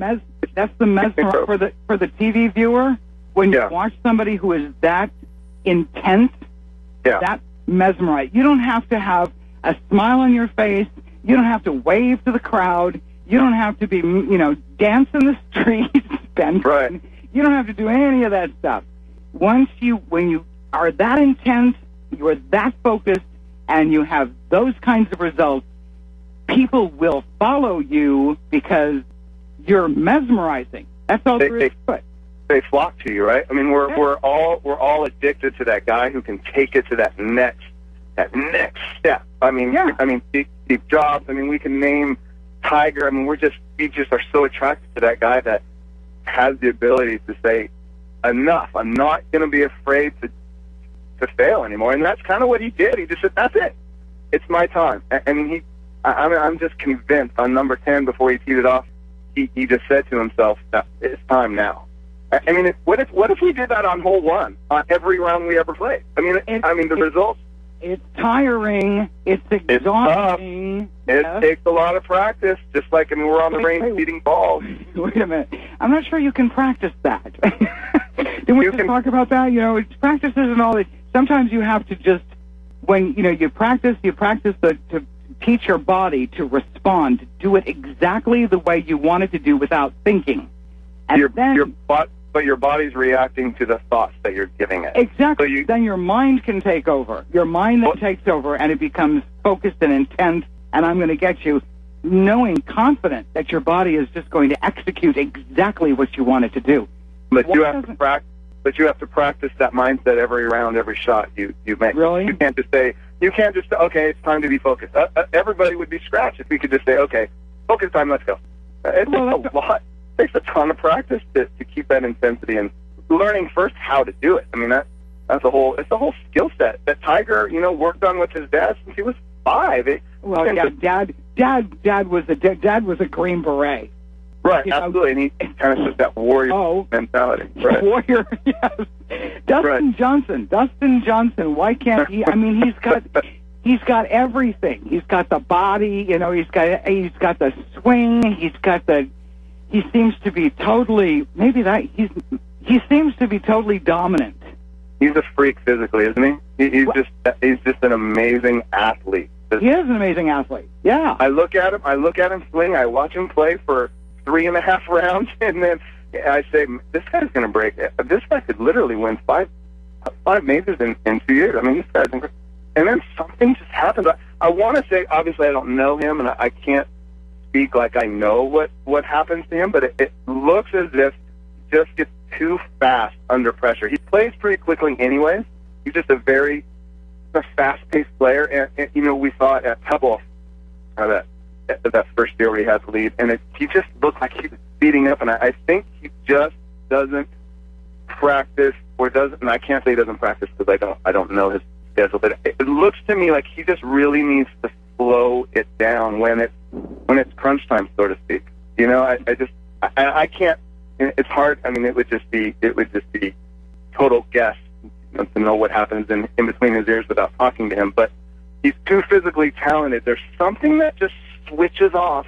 that's the mesmer for the for the T V viewer. When you Yeah. watch somebody who is that intense, Yeah. that mesmerized. You don't have to have a smile on your face. You don't have to wave to the crowd. You don't have to be, you know, dance in the streets, Ben. Right. You don't have to do any of that stuff. Once you, when you are that intense, you are that focused, and you have those kinds of results, people will follow you because you're mesmerizing. That's all They- there is to it. They flock to you, right? I mean, we're Yeah. we're all we're all addicted to that guy who can take it to that next that next step. I mean, Yeah. I mean, Steve, Steve Jobs. I mean, we can name Tiger. I mean, we're just we just are so attracted to that guy that has the ability to say, enough. I'm not going to be afraid to to fail anymore. And that's kind of what he did. He just said, that's it. It's my time. And, and he, I, I mean, I'm just convinced on number ten before he teed it off, he, he just said to himself, that it's time now. I, I mean, it, what if what if we did that on hole one, on every round we ever played? I mean, It- I mean, the it- results. It's tiring. It's exhausting. It Yes. takes a lot of practice, just like, I mean, we're on the Wait, range wait. beating balls. Wait a minute. I'm not sure you can practice that. Didn't we You just can- talk about that? You know, it's practices and all that. Sometimes you have to just, when, you know, you practice, you practice the, to teach your body to respond, to do it exactly the way you want it to do without thinking. And Your, then, your, but, but your body's reacting to the thoughts that you're giving it. exactly, so you- then your mind can take over. Your mind then Well- takes over, and it becomes focused and intense, and I'm going to get you knowing, confident that your body is just going to execute exactly what you want it to do. But Why you have to doesn't- practice. But you have to practice that mindset every round, every shot you you make. Really? You can't just say you can't just say, okay, it's time to be focused. Uh, uh, everybody would be scratched if we could just say, okay, focus time, let's go. Uh, it Well, takes that's- a lot. It takes a ton of practice to, to keep that intensity and learning first how to do it. I mean that that's a whole it's a whole skill set that Tiger you know worked on with his dad since he was five. It, Well, and yeah, just- dad, dad, dad was a dad was a Green Beret. right, you know- absolutely, and he kind of took that warrior Oh. mentality. Right. Warrior, yes. Dustin Right. Johnson, Dustin Johnson. Why can't he? I mean, he's got he's got everything. He's got the body, you know. He's got he's got the swing. He's got the. He seems to be totally. Maybe that he's he seems to be totally dominant. He's a freak physically, isn't he? he he's What? just he's just an amazing athlete. He is an amazing athlete. Yeah. I look at him, I look at him swing, I watch him play for three and a half rounds, and then I say, this guy's going to break. This guy could literally win five five majors in, in two years. I mean, this guy's incredible. And then something just happens. I, I want to say, obviously, I don't know him, and I, I can't speak like I know what, what happens to him, but it, it looks as if he just gets too fast under pressure. He plays pretty quickly anyways. He's just a very a fast-paced player, and, and you know, we saw it at Pebble, uh, that that first year where he had the lead, and it, he just looked like he was beating up, and I, I think he just doesn't practice, or doesn't, and I can't say he doesn't practice because I don't, I don't know his schedule, but it, it looks to me like he just really needs to slow it down when it's, when it's crunch time, so to speak. You know, I, I just, I, I can't, it's hard, I mean, it would just be, it would just be total guess to know what happens in, in between his ears without talking to him, but he's too physically talented. There's something that just switches off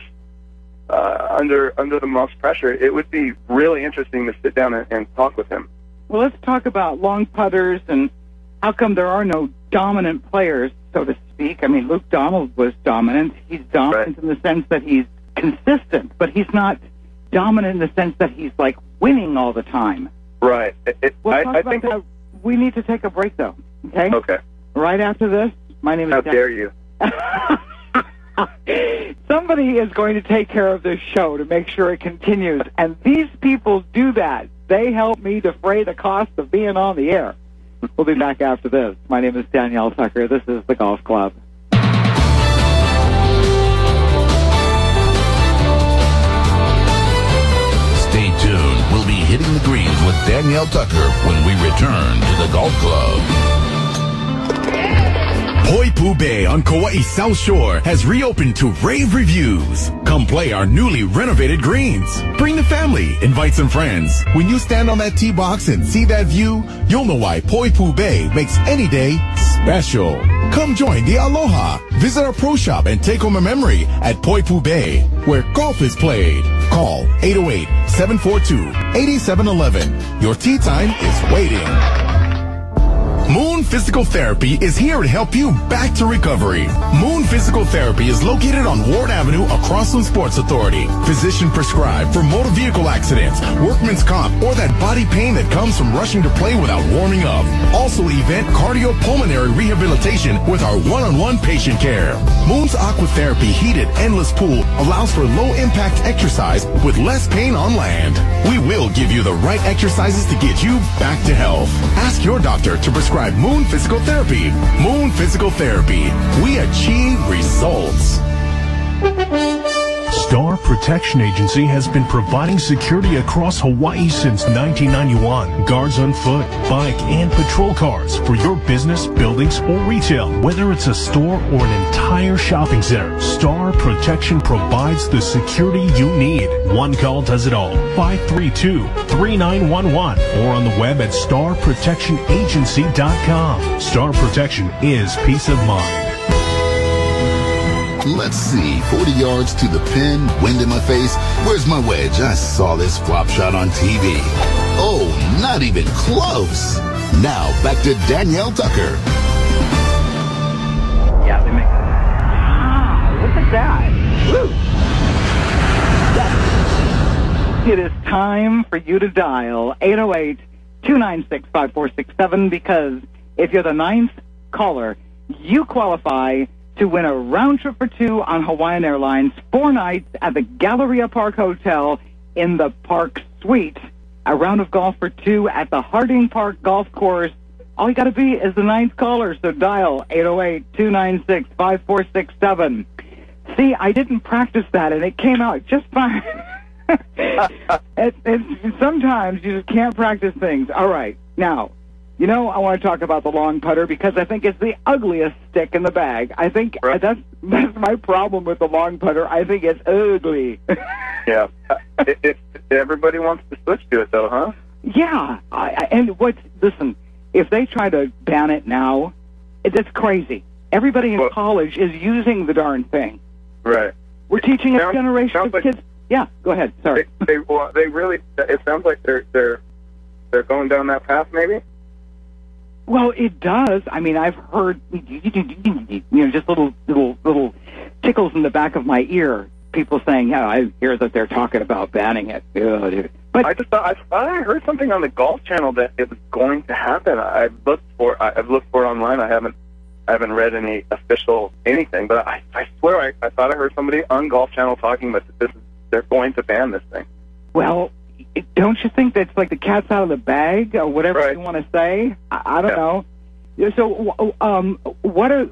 uh, under under the most pressure. It would be really interesting to sit down and, and talk with him. Well, let's talk about long putters and how come there are no dominant players, so to speak. I mean, Luke Donald was dominant. He's dominant Right. in the sense that he's consistent, but he's not dominant in the sense that he's like winning all the time. Right. It, it, We'll I, talk I about think. that. We need to take a break, though. Okay. Okay. Right after this, my name is. How Dan- dare you? Somebody is going to take care of this show to make sure it continues, and these people do that. They help me defray the cost of being on the air. We'll be back after this. My name is Danielle Tucker. This is the Golf Club. Stay tuned. We'll be hitting the greens with Danielle Tucker when we return to the Golf Club. Poipu Bay on Kauai's South Shore has reopened to rave reviews. Come play our newly renovated greens. Bring the family, invite some friends. When you stand on that tee box and see that view, you'll know why Poipu Bay makes any day special. Come join the Aloha. Visit our pro shop and take home a memory at Poipu Bay, where golf is played. Call eight oh eight, seven four two, eight seven one one. Your tee time is waiting. Moon Physical Therapy is here to help you back to recovery. Moon Physical Therapy is located on Ward Avenue across from Sports Authority. Physician prescribed for motor vehicle accidents, workman's comp, or that body pain that comes from rushing to play without warming up. Also event cardiopulmonary rehabilitation with our one-on-one patient care. Moon's Aquatherapy heated endless pool allows for low-impact exercise with less pain on land. We will give you the right exercises to get you back to health. Ask your doctor to prescribe Moon Physical Therapy. Moon Physical Therapy. We achieve results. Star Protection Agency has been providing security across Hawaii since nineteen ninety-one. Guards on foot, bike, and patrol cars for your business, buildings, or retail. Whether it's a store or an entire shopping center, Star Protection provides the security you need. One call does it all. five three two, three nine one one or on the web at star protection agency dot com. Star Protection is peace of mind. Let's see, forty yards to the pin, wind in my face. Where's my wedge? I saw this flop shot on T V. Oh, not even close. Now, back to Danielle Tucker. Yeah, they make... Ah, look at that. Woo. It is time for you to dial eight oh eight, two nine six, five four six seven because if you're the ninth caller, you qualify to win a round trip for two on Hawaiian Airlines, four nights at the Galleria Park Hotel in the Park Suite, a round of golf for two at the Harding Park Golf Course. All you got to be is the ninth caller, so dial eight oh eight, two nine six, five four six seven. See, I didn't practice that, and it came out just fine. it, it's, sometimes you just can't practice things. All right, now... You know, I want to talk about the long putter because I think it's the ugliest stick in the bag. I think right. that's that's my problem with the long putter. I think it's ugly. Yeah. It, it, everybody wants to switch to it, though, huh? Yeah. I, I, and what? Listen, if they try to ban it now, it, it's crazy. Everybody in well, college is using the darn thing. Right. We're teaching sounds, a generation of like kids. Yeah, go ahead. Sorry. They, they, well, they really, it sounds like they're, they're, they're going down that path, maybe? Well, it does. I mean, I've heard, you know, just little, little, little tickles in the back of my ear. People saying, "Yeah, I hear that they're talking about banning it." But I just thought I thought I heard something on the Golf Channel that it was going to happen. I've looked for, I've looked for it online. I haven't, I haven't read any official anything. But I, I swear, I, I thought I heard somebody on Golf Channel talking about this. They're going to ban this thing. Well. Don't you think that's like the cat's out of the bag or whatever right. you want to say? I, I don't yeah. know. So, um, what are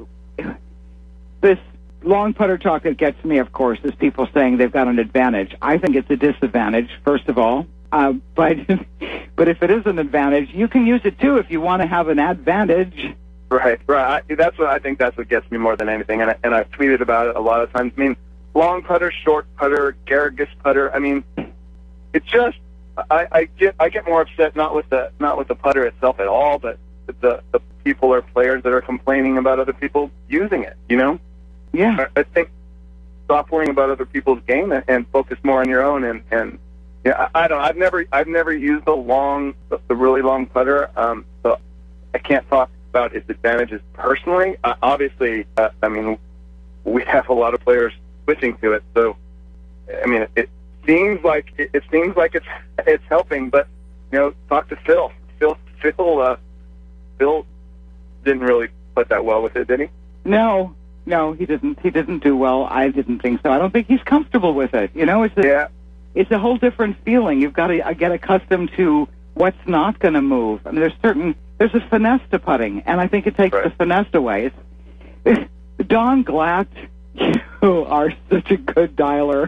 this long putter talk that gets me, of course, is people saying they've got an advantage. I think it's a disadvantage, first of all. Uh, but but if it is an advantage, you can use it too if you want to have an advantage. Right, right. I, that's what I think. That's what gets me more than anything. And I, and I've tweeted about it a lot of times. I mean, long putter, short putter, Garrigus putter. I mean, it's just. I, I get I get more upset not with the not with the putter itself at all, but the the people or players that are complaining about other people using it. You know? Yeah. I, I think stop worrying about other people's game and, and focus more on your own. And, and yeah, I, I don't. I've never I've never used the long the, the really long putter, um, so I can't talk about its advantages personally. Uh, obviously, uh, I mean, we have a lot of players switching to it, so I mean it. it Seems like it, it seems like it's it's helping, but you know, talk to Phil. Phil, Phil, uh, Phil didn't really put that well with it, did he? No, no, he didn't. He didn't do well. I didn't think so. I don't think he's comfortable with it. You know, it's a, yeah. it's a whole different feeling. You've got to uh, get accustomed to what's not going to move. I mean, there's certain there's a finesse to putting, and I think it takes right. the finesse away. It's, Don Glatt. You are such a good dialer.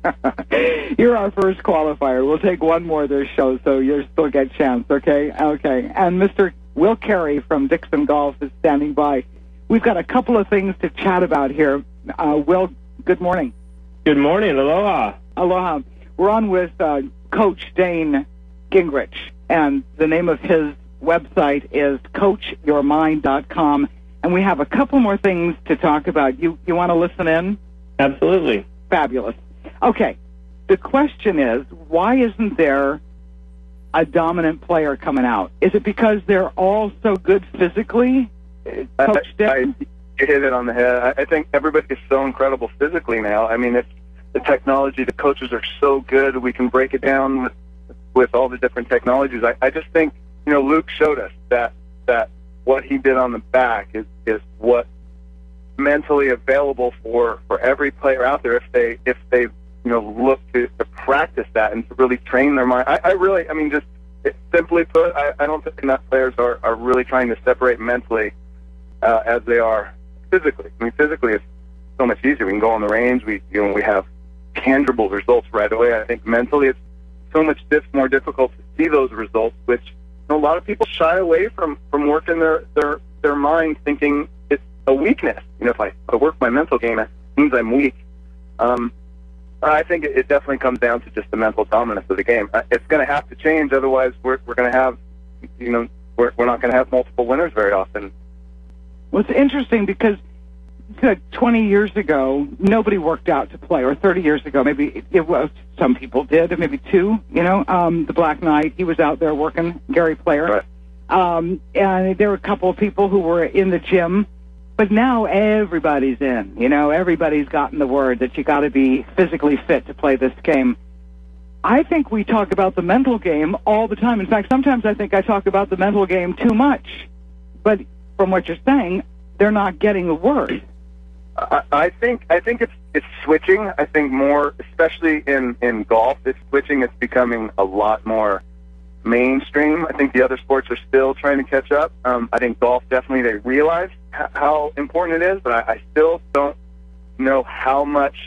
You're our first qualifier. We'll take one more this show, so you'll still get a chance, okay? Okay. And Mister Will Carey from Dixon Golf is standing by. We've got a couple of things to chat about here. Uh, Will, good morning. Good morning. Aloha. Aloha. We're on with uh, Coach Dane Gingrich, and the name of his website is coach your mind dot com, and we have a couple more things to talk about. You you want to listen in? Absolutely. Fabulous. Okay. The question is, why isn't there a dominant player coming out? Is it because they're all so good physically? Coach I, I, you hit it on the head. I, I think everybody is so incredible physically now. I mean, it's the technology. The coaches are so good. We can break it down with with all the different technologies. I, I just think, you know, Luke showed us that that what he did on the back is is what mentally available for for every player out there if they if they you know look to, to practice that and to really train their mind. I, I really, I mean, just it, simply put, I, I don't think enough players are are really trying to separate mentally uh, as they are physically. I mean, physically it's so much easier. We can go on the range. We you know we have tangible results right away. I think mentally it's so much diff- more difficult to see those results, which you know, a lot of people shy away from from working their their their mind, thinking it's a weakness. You know, if I, if I work my mental game, it means I'm weak. Um, I think it, it definitely comes down to just the mental dominance of the game. Uh, it's going to have to change, otherwise we're we're going to have, you know, we're we're not going to have multiple winners very often. Well, it's interesting because twenty years ago, nobody worked out to play, or thirty years ago, maybe it, it was, some people did, maybe two, you know, um, the Black Knight, he was out there working, Gary Player. Right. Um, and there were a couple of people who were in the gym, but now everybody's in, you know, everybody's gotten the word that you got to be physically fit to play this game. I think we talk about the mental game all the time. In fact, sometimes I think I talk about the mental game too much. But from what you're saying, they're not getting the word. I, I think I think it's it's switching. I think more, especially in, in golf, it's switching. It's becoming a lot more mainstream. I think the other sports are still trying to catch up. Um, I think golf definitely they realize h- how important it is, but I, I still don't know how much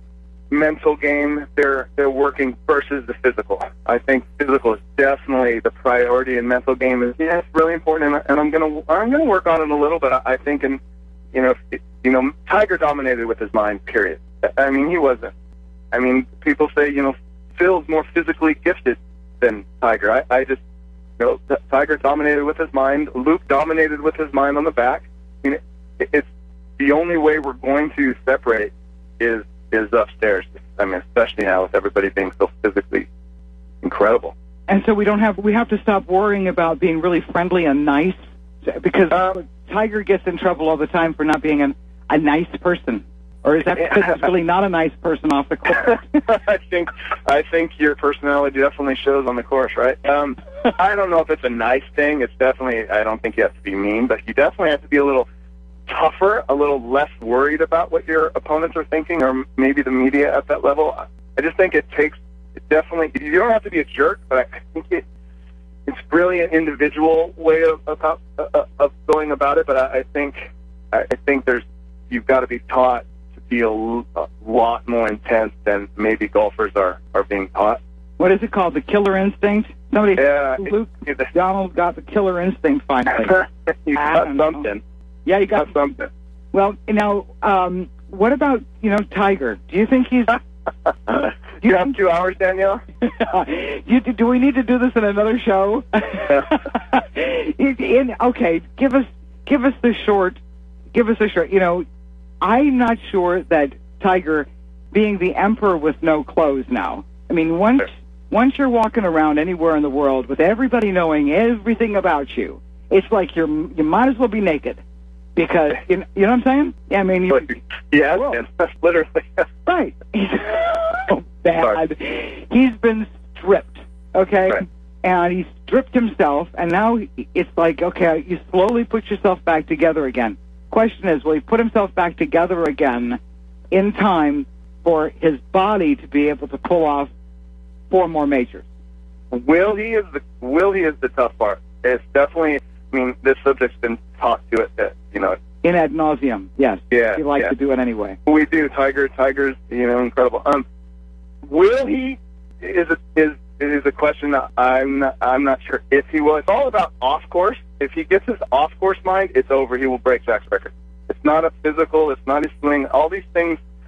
mental game they're they're working versus the physical. I think physical is definitely the priority, and mental game is yeah, it's really important. And, and I'm gonna I'm gonna work on it a little, but I, I think in you know it, you know Tiger dominated with his mind. Period. I mean he wasn't. I mean people say you know Phil's more physically gifted than Tiger. I, I just you know Tiger dominated with his mind. Luke dominated with his mind on the back. I mean it, it's the only way we're going to separate is. is upstairs. I mean, especially now with everybody being so physically incredible. And so we don't have we have to stop worrying about being really friendly and nice, because uh, Tiger gets in trouble all the time for not being an, a nice person. Or is that because he's really not a nice person off the course? I think I think your personality definitely shows on the course, right? Um, I don't know if it's a nice thing. It's definitely. I don't think you have to be mean, but you definitely have to be a little tougher, a little less worried about what your opponents are thinking, or maybe the media at that level. I just think it takes, it definitely, you don't have to be a jerk, but I think it, it's really an individual way of of, of going about it. But I, I think, I think there's, you've got to be taught to be a, a lot more intense than maybe golfers are are being taught. What is it called? The killer instinct? Somebody, yeah, Luke it, it, Donald got the killer instinct finally. You got something. Know. Yeah, you got something. Well, now, um, what about, you know, Tiger? Do you think he's... do you, you have two hours, Danielle? you, do we need to do this in another show? in, okay, give us give us the short, give us a short, you know, I'm not sure that Tiger, being the emperor with no clothes now, I mean, once, sure. once you're walking around anywhere in the world with everybody knowing everything about you, it's like you're you might as well be naked. Because, you know, you know what I'm saying? Yeah, I mean... You, yeah, that's literally... Right. He's so bad. Sorry. He's been stripped, okay? Right. And he stripped himself, and now it's like, okay, you slowly put yourself back together again. Question is, will he put himself back together again in time for his body to be able to pull off four more majors? Will he is the will he is the tough part. It's definitely... I mean, this subject's been talked to it, uh, you know. In ad nauseum, yes. Yeah, you like yeah. to do it anyway. We do. Tiger, Tiger's, you know, incredible. Um, will he? Is a, is is a question that I'm not, I'm not sure if he will. It's all about off course. If he gets his off course mind, it's over. He will break Jack's record. It's not a physical. It's not his swing. All these things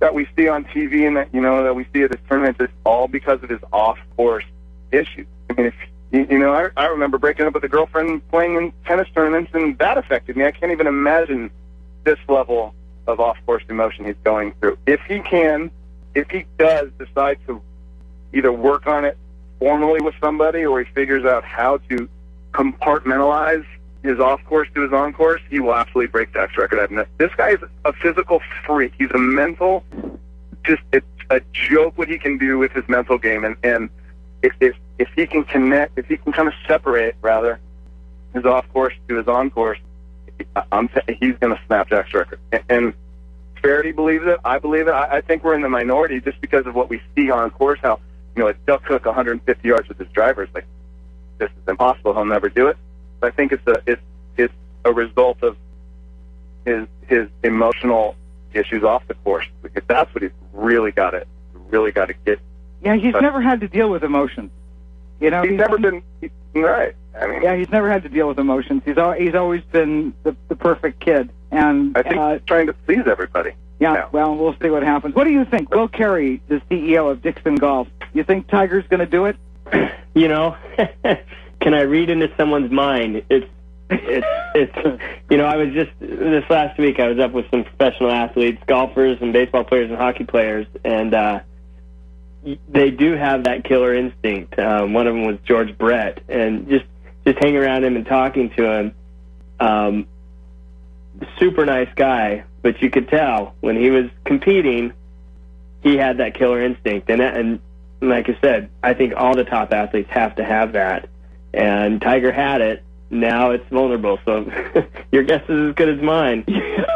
that we see on T V and that, you know, that we see at this tournament is all because of his off-course issues. I mean, if you, you know, I, I remember breaking up with a girlfriend playing in tennis tournaments, and that affected me. I can't even imagine this level of off-course emotion he's going through. If he can, if he does decide to either work on it formally with somebody, or he figures out how to compartmentalize his off-course to his on-course, he will absolutely break Dak's record. I've met, this guy is a physical freak. He's a mental, just it's a joke what he can do with his mental game. And, and if, if if he can connect, if he can kind of separate, rather, his off-course to his on-course, I'm t- he's going to snap Dak's record. And, and Faraday believes it. I believe it. I, I think we're in the minority just because of what we see on course, how, you know, a duck hook one hundred fifty yards with his driver. It's like, this is impossible. He'll never do it. I think it's a it's it's a result of his his emotional issues off the course, because that's what he's really got to really got to get. Yeah, he's uh, never had to deal with emotions. You know, he's, he's never been he's, right. I mean, yeah, he's never had to deal with emotions. He's al- he's always been the the perfect kid, and I think uh, he's trying to please everybody. Yeah, now. Well, we'll see what happens. What do you think, Will Carey, the C E O of Dixon Golf? You think Tiger's going to do it? You know. Can I read into someone's mind? It's, it's, it's, you know, I was just, this last week I was up with some professional athletes, golfers and baseball players and hockey players, and uh, they do have that killer instinct. Um, one of them was George Brett, and just, just hanging around him and talking to him, um, super nice guy, but you could tell when he was competing, he had that killer instinct. And, and like I said, I think all the top athletes have to have that. And Tiger had it. Now it's vulnerable. So your guess is as good as mine.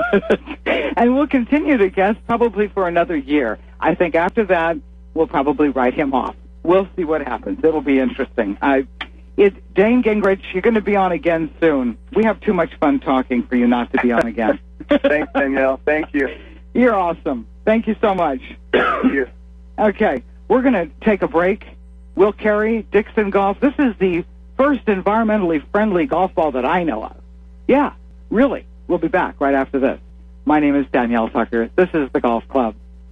And we'll continue to guess probably for another year. I think after that, we'll probably write him off. We'll see what happens. It'll be interesting. I, it, Dane Gingrich, you're going to be on again soon. We have too much fun talking for you not to be on again. Thanks, Danielle. Thank you. You're awesome. Thank you so much. Thank you. Okay, we're going to take a break. Will Carey, Dixon Golf. This is the first environmentally friendly golf ball that I know of. Yeah, really. We'll be back right after this. My name is Danielle Tucker. This is the Golf Club.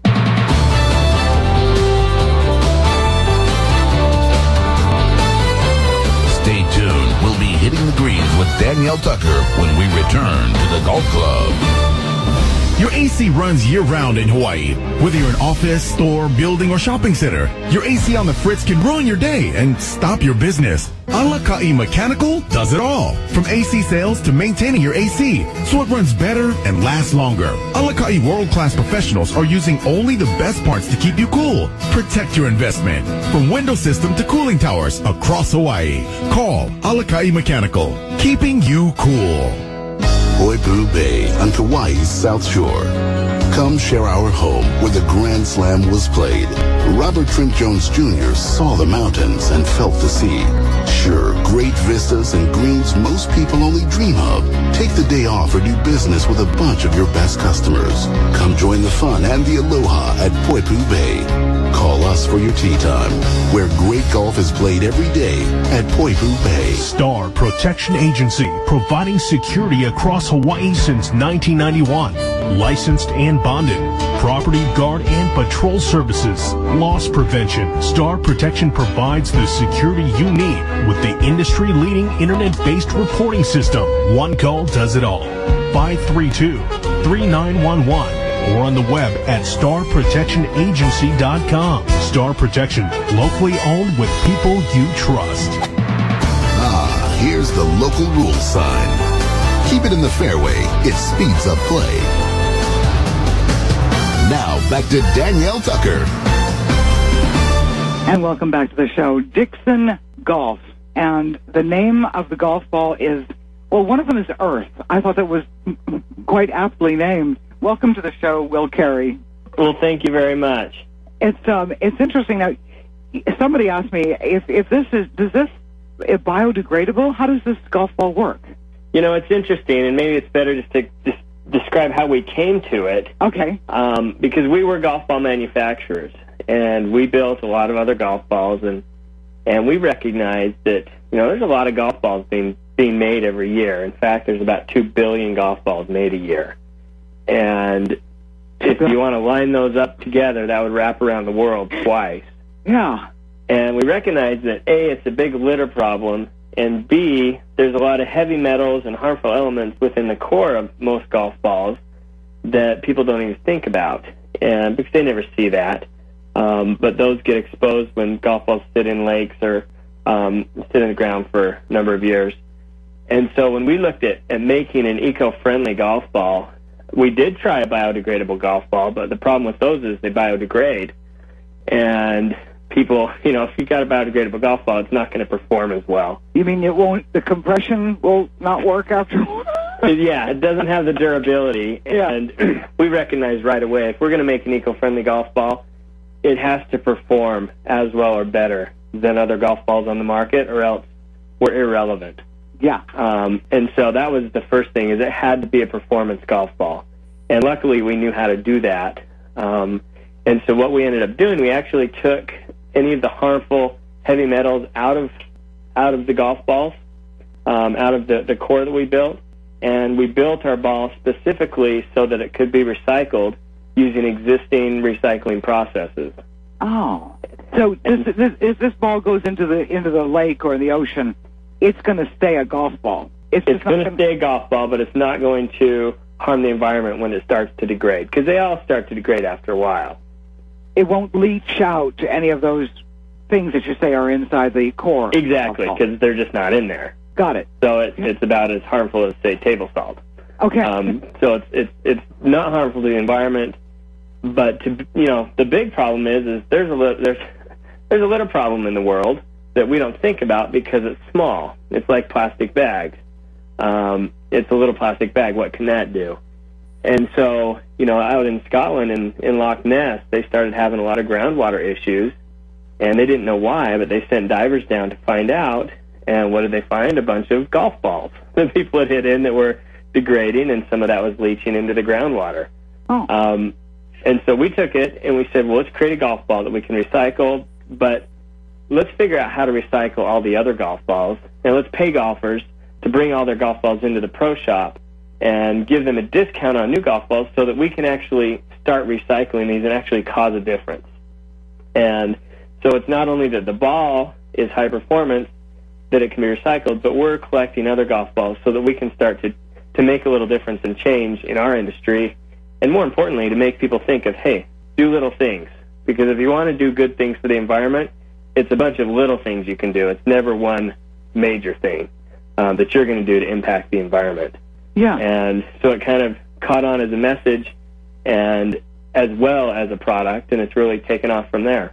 Stay tuned. We'll be hitting the greens with Danielle Tucker when we return to the Golf Club. Your A C runs year-round in Hawaii. Whether you're an office, store, building, or shopping center, your A C on the fritz can ruin your day and stop your business. Alakai Mechanical does it all. From A C sales to maintaining your A C, so it runs better and lasts longer. Alakai world-class professionals are using only the best parts to keep you cool. Protect your investment. From window system to cooling towers across Hawaii. Call Alakai Mechanical, keeping you cool. Poipu Bay on Kauai's South Shore. Come share our home where the Grand Slam was played. Robert Trent Jones Junior saw the mountains and felt the sea. Sure, great vistas and greens most people only dream of. Take the day off or do business with a bunch of your best customers. Come join the fun and the aloha at Poipu Bay. Call us for your tee time, where great golf is played every day at Poipu Bay. Star Protection Agency, providing security across Hawaii since nineteen ninety-one. Licensed and bonded. Property guard and patrol services. Loss prevention. Star Protection provides the security you need with the industry-leading internet-based reporting system. One call does it all. five three two, three nine one one. Or on the web at star protection agency dot com. Star Protection, locally owned with people you trust. Ah, here's the local rules sign. Keep it in the fairway. It speeds up play. Now, back to Danielle Tucker. And welcome back to the show. Dixon Golf. And the name of the golf ball is, well, one of them is Earth. I thought that was quite aptly named. Welcome to the show, Will Carey. Well, thank you very much. It's um, it's interesting. Now, somebody asked me if if this is does this is biodegradable? How does this golf ball work? You know, it's interesting, and maybe it's better just to just describe how we came to it. Okay. Um, because we were golf ball manufacturers, and we built a lot of other golf balls, and and we recognized that you know there's a lot of golf balls being being made every year. In fact, there's about two billion golf balls made a year. And if you want to line those up together, that would wrap around the world twice. Yeah. And we recognize that, A, it's a big litter problem, and B, there's a lot of heavy metals and harmful elements within the core of most golf balls that people don't even think about, and because they never see that. Um, but those get exposed when golf balls sit in lakes or um, sit in the ground for a number of years. And so when we looked at, at making an eco-friendly golf ball, we did try a biodegradable golf ball, but the problem with those is they biodegrade. And people, you know, if you got a biodegradable golf ball, it's not going to perform as well. You mean it won't? The compression will not work after? Yeah, it doesn't have the durability. Yeah. And we recognize right away if we're going to make an eco-friendly golf ball, it has to perform as well or better than other golf balls on the market, or else we're irrelevant. Yeah. Um, and so that was the first thing, is it had to be a performance golf ball. And luckily we knew how to do that. Um, and so what we ended up doing, we actually took any of the harmful heavy metals out of out of the golf balls, um, out of the, the core that we built, and we built our ball specifically so that it could be recycled using existing recycling processes. Oh. So this, this, if this ball goes into the into the lake or the ocean, it's going to stay a golf ball. It's, it's going to stay a golf ball, but it's not going to harm the environment when it starts to degrade, because they all start to degrade after a while. It won't leach out to any of those things that you say are inside the core. Exactly, because they're just not in there. Got it. So it, it's about as harmful as, say, table salt. Okay. Um, so it's it's it's not harmful to the environment, but to you know the big problem is is there's a li- there's there's a litter problem in the world that we don't think about because it's small. It's like plastic bags. Um, it's a little plastic bag. What can that do? And so, you know, out in Scotland, in, in Loch Ness, they started having a lot of groundwater issues, and they didn't know why, but they sent divers down to find out, and what did they find? A bunch of golf balls that people had hit in that were degrading, and some of that was leaching into the groundwater. Oh. Um, and so we took it, and we said, well, let's create a golf ball that we can recycle, but let's figure out how to recycle all the other golf balls, and let's pay golfers to bring all their golf balls into the pro shop and give them a discount on new golf balls so that we can actually start recycling these and actually cause a difference. And so it's not only that the ball is high performance, that it can be recycled, but we're collecting other golf balls so that we can start to, to make a little difference and change in our industry, and more importantly, to make people think of, hey, do little things. Because if you want to do good things for the environment, it's a bunch of little things you can do. It's never one major thing uh, that you're going to do to impact the environment. Yeah. And so it kind of caught on as a message and as well as a product, and it's really taken off from there.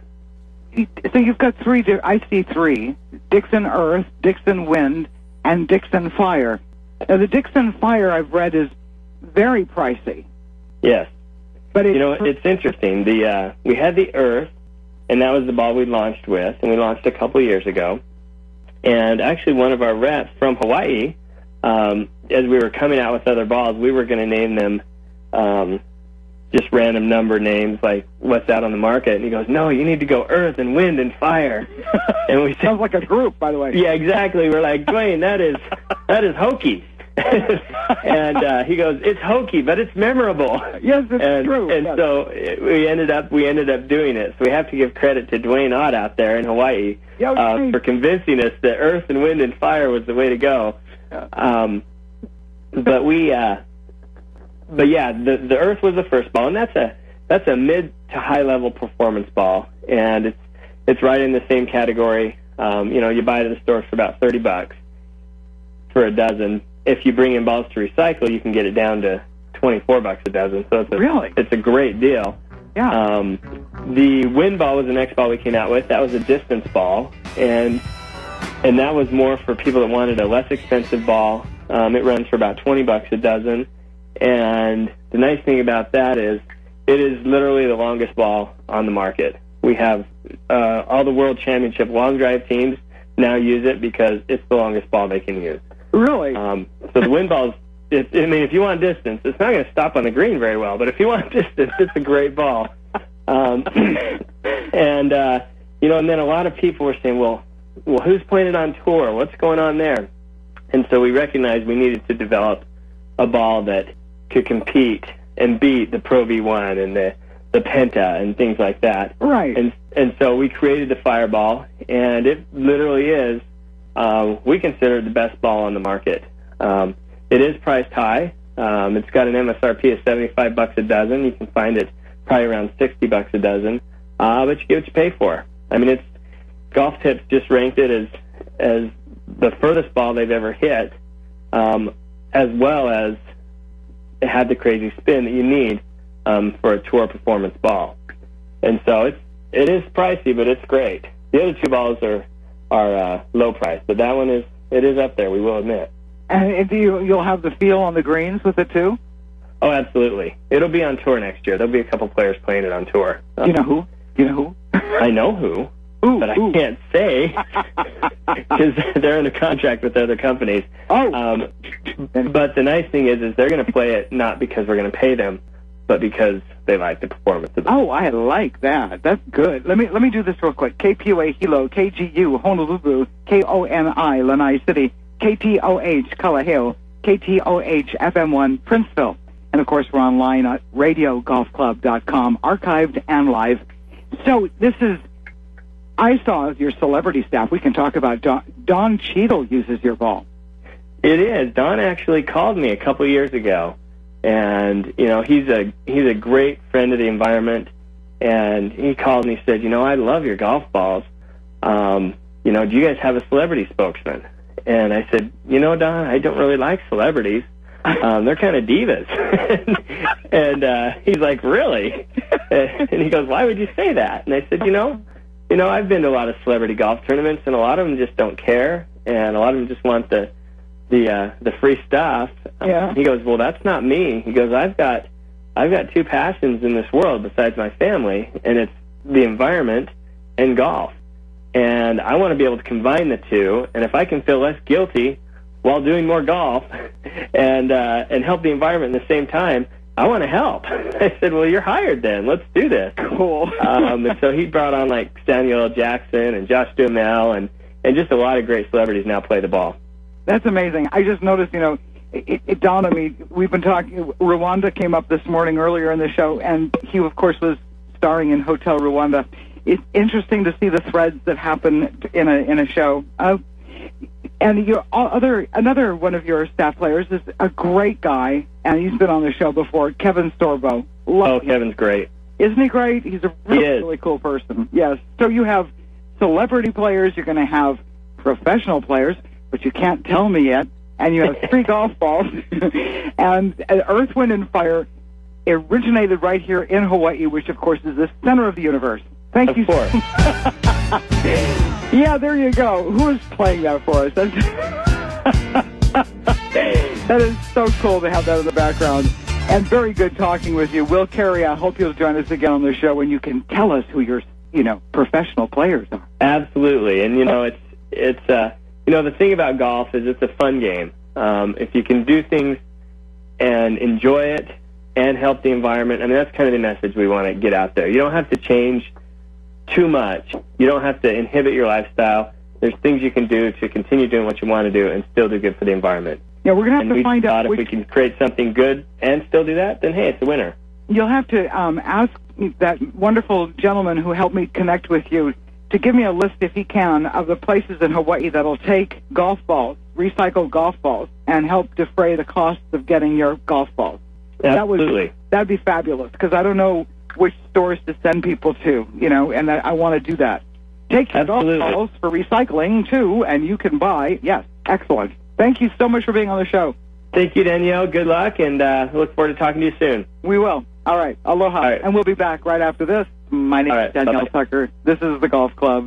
So you've got three, di- I see three, Dixon Earth, Dixon Wind, and Dixon Fire. Now the Dixon Fire, I've read, is very pricey. Yes. But you know, it's interesting. The uh, we had the Earth, and that was the ball we launched with, and we launched a couple of years ago. And actually one of our reps from Hawaii, um, as we were coming out with other balls, we were going to name them um, just random number names, like what's out on the market. And he goes, no, you need to go Earth and Wind and Fire. And we said, sounds like a group, by the way. Yeah, exactly. We're like, Dwayne, that is that is hokey. And uh, he goes, it's hokey, but it's memorable. Yes, it's and, true. And yes. so we ended up we ended up doing it. So we have to give credit to Dwayne Ott out there in Hawaii yeah, uh, for convincing us that Earth and Wind and Fire was the way to go. Um, but we, uh, but yeah, the the Earth was the first ball, and that's a that's a mid to high level performance ball, and it's it's right in the same category. Um, you know, you buy it at the store for about thirty bucks for a dozen. If you bring in balls to recycle, you can get it down to twenty-four bucks a dozen. So it's a, really? it's a great deal. Yeah. Um, the Wind ball was the next ball we came out with. That was a distance ball, and and that was more for people that wanted a less expensive ball. Um, it runs for about twenty bucks a dozen, and the nice thing about that is it is literally the longest ball on the market. We have uh, all the World Championship long drive teams now use it because it's the longest ball they can use. Really? Um, so the Wind balls, it, I mean, if you want distance, it's not going to stop on the green very well, but if you want distance, it's a great ball. Um, and, uh, you know, and then a lot of people were saying, well, well, who's playing it on tour? What's going on there? And so we recognized we needed to develop a ball that could compete and beat the Pro V one and the the Penta and things like that. Right. And and so we created the Fireball, and it literally is, um, we consider it the best ball on the market. Um, it is priced high. Um, it's got an M S R P of seventy-five bucks a dozen. You can find it probably around sixty bucks a dozen, uh, but you get what you pay for. I mean, it's Golf Tips just ranked it as as the furthest ball they've ever hit, um, as well as it had the crazy spin that you need um, for a tour performance ball. And so it's it is pricey, but it's great. The other two balls are are uh, low price, but that one is it is up there. We will admit. And do you you'll have the feel on the greens with it too? Oh, absolutely. It'll be on tour next year. There'll be a couple players playing it on tour. Um, you know who? You know who? I know who. Ooh, but I ooh. can't say because they're under contract with other companies. Oh. Um, but the nice thing is, is they're going to play it not because we're going to pay them, but because they like the performance of the Oh, I like that. That's good. Let me let me do this real quick. K P U A Hilo, K G U Honolulu, K O N I Lanai City, K T O H Kalaheo, K T O H F M one Princeville, and of course we're online at radio golf club dot com, archived and live. So this is. I saw your celebrity staff. We can talk about Don, Don Cheadle uses your ball. It is. Don actually called me a couple years ago, and you know he's a he's a great friend of the environment. And he called me and said, you know, I love your golf balls. Um, you know, do you guys have a celebrity spokesman? And I said, you know, Don, I don't really like celebrities. Um, they're kind of divas. and uh, he's like, really? And he goes, why would you say that? And I said, you know. You know, I've been to a lot of celebrity golf tournaments, and a lot of them just don't care, and a lot of them just want the the uh, the free stuff. Yeah. He goes, well, that's not me. He goes, I've got I've got two passions in this world besides my family, and it's the environment and golf. And I want to be able to combine the two, and if I can feel less guilty while doing more golf and uh, and help the environment at the same time, I want to help. I said, well, you're hired then. Let's do this. Cool. um, and so he brought on, like, Samuel L. Jackson and Josh Duhamel, and, and just a lot of great celebrities now play the ball. That's amazing. I just noticed, you know, it, it dawned on me, we've been talking, Rwanda came up this morning earlier in the show, and he, of course, was starring in Hotel Rwanda. It's interesting to see the threads that happen in a in a show. Uh, And your other another one of your staff players is a great guy, and he's been on the show before, Kevin Storbo. Love oh, him. Kevin's great. Isn't he great? He's a really, he is. really cool person. Yes. So you have celebrity players, you're going to have professional players, but you can't tell me yet, and you have three golf balls. And Earth, Wind, and Fire originated right here in Hawaii, which, of course, is the center of the universe. Thank of you. Of course. Yeah, there you go. Who is playing that for us? That's that is so cool to have that in the background. And very good talking with you. Will Carey, I hope you'll join us again on the show and you can tell us who your, you know, professional players are. Absolutely. And, you know, it's, it's uh, you know, the thing about golf is it's a fun game. Um, if you can do things and enjoy it and help the environment, I mean, that's kind of the message we want to get out there. You don't have to change too much. You don't have to inhibit your lifestyle. There's things you can do to continue doing what you want to do and still do good for the environment. Yeah, we're going to have and to we find out if which... we can create something good and still do that, then hey, it's a winner. You'll have to um, ask that wonderful gentleman who helped me connect with you to give me a list, if he can, of the places in Hawaii that'll take golf balls, recycled golf balls, and help defray the costs of getting your golf balls. Absolutely. That would, that'd be fabulous, because I don't know which stores to send people to, you know, and I, I want to do that. Take your golf balls for recycling, too, and you can buy. Yes, excellent. Thank you so much for being on the show. Thank you, Danielle. Good luck, and uh, look forward to talking to you soon. We will. All right. Aloha. All right. And we'll be back right after this. My name right. is Danielle Bye-bye. Tucker. This is the Golf Club.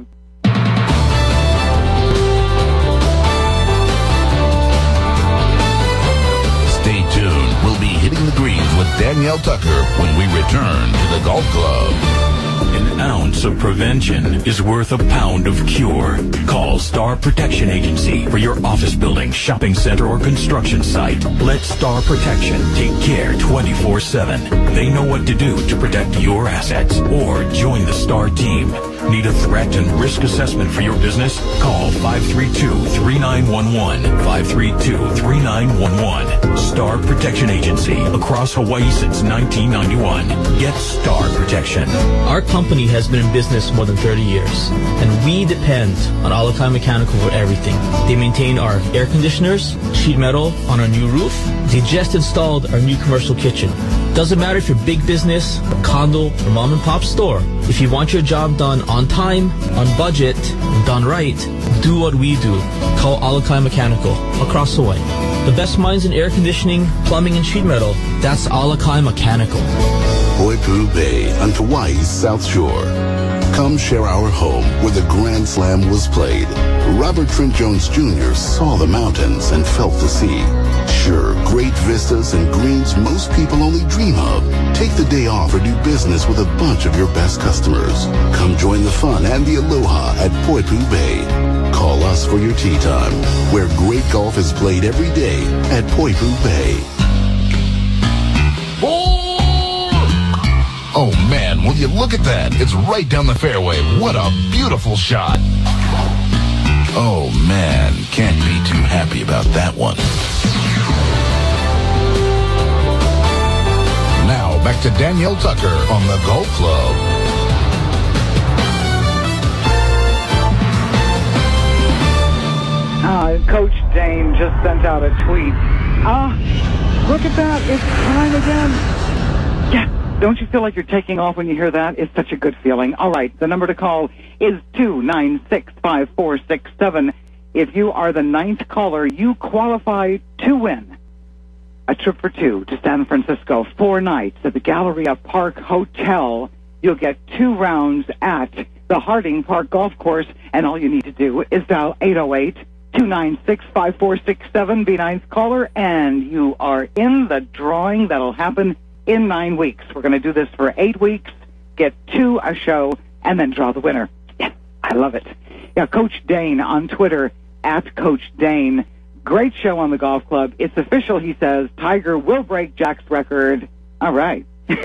Stay tuned. We'll be hitting the greens with Danielle Tucker when we return to the Golf Club. An ounce of prevention is worth a pound of cure. Call Star Protection Agency for your office building, shopping center, or construction site. Let Star Protection take care twenty-four seven. They know what to do to protect your assets. Or join the Star team. Need a threat and risk assessment for your business? Call five three two, three nine one one. five three two, three nine one one. Star Protection Agency. Across Hawaii since nineteen ninety-one. Get Star Protection. Our company has been in business more than thirty years, and we depend on Alakai Mechanical for everything. They maintain our air conditioners, sheet metal on our new roof. They just installed our new commercial kitchen. Doesn't matter if you're big business, a condo, or mom and pop store. If you want your job done on time, on budget, and done right, do what we do. Call Alakai Mechanical across Hawaii. The best minds in air conditioning, plumbing, and sheet metal. That's Alakai Mechanical. Poipu Bay on Kauai's South Shore. Come share our home where the Grand Slam was played. Robert Trent Jones Junior saw the mountains and felt the sea. Sure, great vistas and greens most people only dream of. Take the day off or do business with a bunch of your best customers. Come join the fun and the aloha at Poipu Bay. Call us for your tea time, where great golf is played every day at Poipu Bay. Oh man, will you look at that? It's right down the fairway. What a beautiful shot. Oh man, can't be too happy about that one. Now back to Danielle Tucker on the Golf Club. Uh, Coach Dane just sent out a tweet. Ah, uh, look at that. It's time again. Yeah. Don't you feel like you're taking off when you hear that? It's such a good feeling. All right, the number to call is two nine six, five four six seven. If you are the ninth caller, you qualify to win a trip for two to San Francisco, four nights at the Galleria Park Hotel. You'll get two rounds at the Harding Park Golf Course, and all you need to do is dial eight oh eight, two nine six, five four six seven, be ninth caller, and you are in the drawing that'll happen in nine weeks. We're going to do this for eight weeks, get two a show, and then draw the winner. Yes, I love it. Yeah, Coach Dane on Twitter, at Coach Dane. Great show on the golf club. It's official, he says. Tiger will break Jack's record. All right.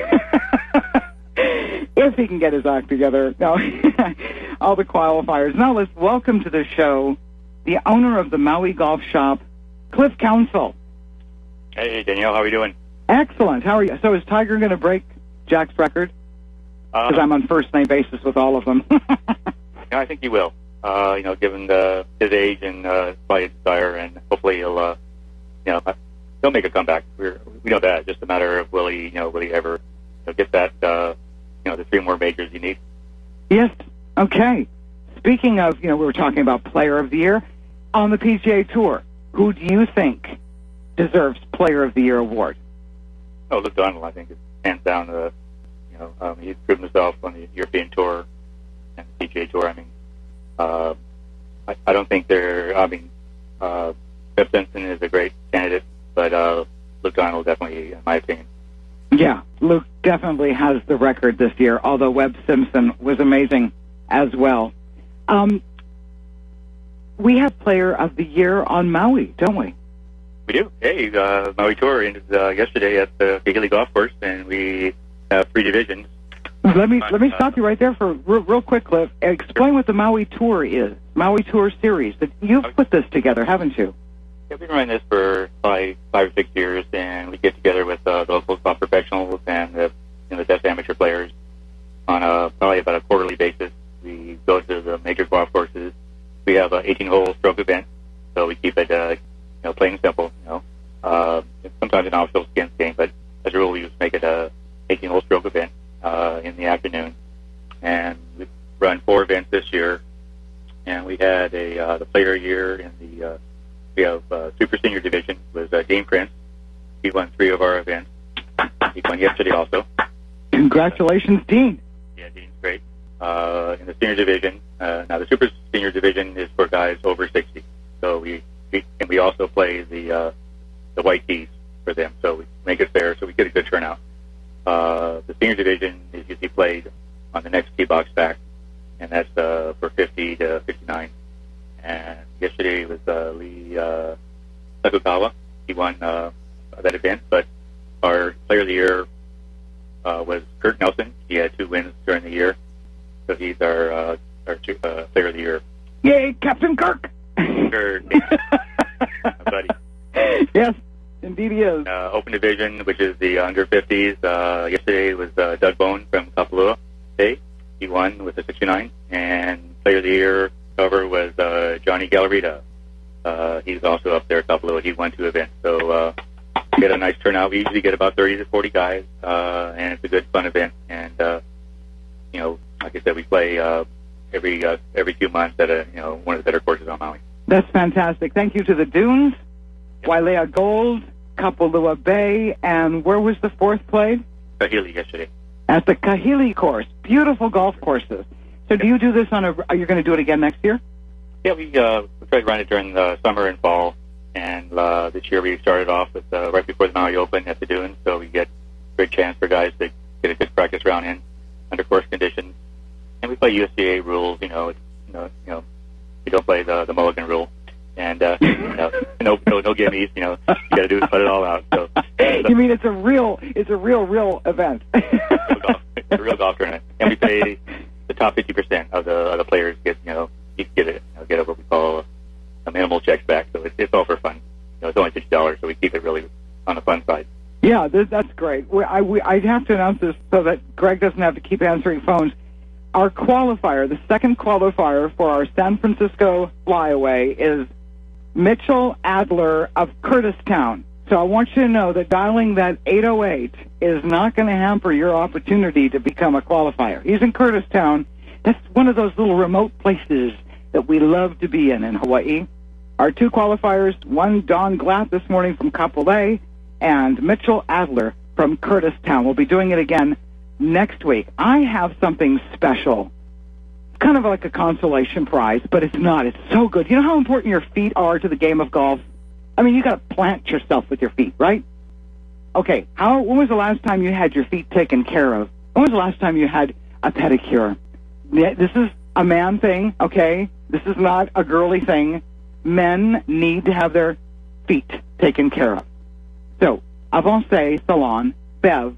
If he can get his act together. No, all the qualifiers. Now let's welcome to the show the owner of the Maui Golf Shop, Cliff Counsell. Hey, Danielle, how are you doing? Excellent. How are you? So is Tiger going to break Jack's record? Because uh, I'm on first name basis with all of them. Yeah, I think he will. Uh, you know, given the, his age and uh, his desire, and hopefully he'll, uh, you know, he'll make a comeback. We're, we know that. It's just a matter of will he, you know, will he ever, you know, get that, uh, you know, the three more majors you need. Yes. Okay. Speaking of, you know, we were talking about Player of the Year on the P G A Tour. Who do you think deserves Player of the Year award? Oh, Luke Donald, I think, is hands down. Uh, you know, um, he's proven himself on the European Tour and the P G A Tour. I mean, uh, I, I don't think they're. I mean, uh, Webb Simpson is a great candidate, but uh, Luke Donald definitely, in my opinion. Yeah, Luke definitely has the record this year. Although Webb Simpson was amazing as well. Um, we have Player of the Year on Maui, don't we? We do. Hey, uh, Maui Tour ended uh, yesterday at the Kahili Golf Course, and we have three divisions. Let me let me stop you right there for real, real quick, Cliff. Explain what the Maui Tour is. Maui Tour Series. You've put this together, haven't you? Yeah, we've been running this for probably five or six years, and we get together with uh, the local golf professionals and the, you know, the best amateur players on a probably about a quarterly basis. We go to the major golf courses. We have an eighteen-hole stroke event, so we keep it, uh, you know, plain and simple. You know, uh, sometimes an offshore skins game, but as a rule, we just make it a eighteen-hole stroke event uh, in the afternoon. And we've run four events this year, and we had a uh, the Player of the Year in the uh, we have uh, Super Senior Division was uh, Dean Prince. He won three of our events. He won yesterday also. Congratulations, Dean. Yeah, Dean's great. Uh, in the senior division, uh, now the super senior division is for guys over sixty. So we, we and we also play the uh, the white tees for them. So we make it fair, so we get a good turnout. Uh, the senior division is usually played on the next tee box back, and that's uh, for fifty to fifty-nine. And yesterday was uh, Lee uh, Sakukawa. He won uh, that event, but our player of the year uh, was Kurt Nelson. He had two wins during the year, so he's our uh, our two, uh, player of the year. Yay, Captain Kirk! Kurt, my buddy. Yes, indeed he is. Uh, open division, which is the under fifties. Uh, yesterday was uh, Doug Bone from Kapalua State. He won with the sixty-nine, and player of the year cover was uh, Johnny Gallerita. Uh, he's also up there at Kapalua. He won two events, so uh, we get a nice turnout. We usually get about thirty to forty guys, uh, and it's a good, fun event. And uh, you know, like I said, we play uh, every uh, every few months at a you know one of the better courses on Maui. That's fantastic. Thank you to the Dunes, Wailea Gold, Kapalua Bay, and where was the fourth played? Kahili yesterday. At the Kahili course. Beautiful golf courses. So do you do this on a, are you going to do it again next year? Yeah, we, uh, we try to run it during the summer and fall, and uh, this year we started off with uh, right before the Maui Open at the Dunes, so we get a great chance for guys to get a good practice round in under course conditions. And we play U S G A rules, you know, it's, you know, you know, we don't play the, the Mulligan rule. And, uh, you know, no, no, no gimmies, you know, you gotta do is put it all out, so. You mean it's a real, it's a real, real event. Real golf, it's a real golf tournament. And we pay the top fifty percent of the, of the players get, you know, you get it, you know, get what we call a minimal checks back, so it's, it's all for fun. You know, it's only fifty dollars, so we keep it really on the fun side. Yeah, th- that's great. We, I, we, I have to announce this so that Greg doesn't have to keep answering phones. Our qualifier, the second qualifier for our San Francisco flyaway is Mitchell Adler of Curtistown. So I want you to know that dialing that eight oh eight is not going to hamper your opportunity to become a qualifier. He's in Curtistown. That's one of those little remote places that we love to be in in Hawaii. Our two qualifiers, one Don Glatt this morning from Kapolei and Mitchell Adler from Curtistown. We'll be doing it again next week. I have something special. Kind of like a consolation prize, but it's not. It's so good. You know how important your feet are to the game of golf? I mean, you got to plant yourself with your feet, right? Okay, how? When was the last time you had your feet taken care of? When was the last time you had a pedicure? This is a man thing, okay? This is not a girly thing. Men need to have their feet taken care of. So, Avancé Salon, Bev,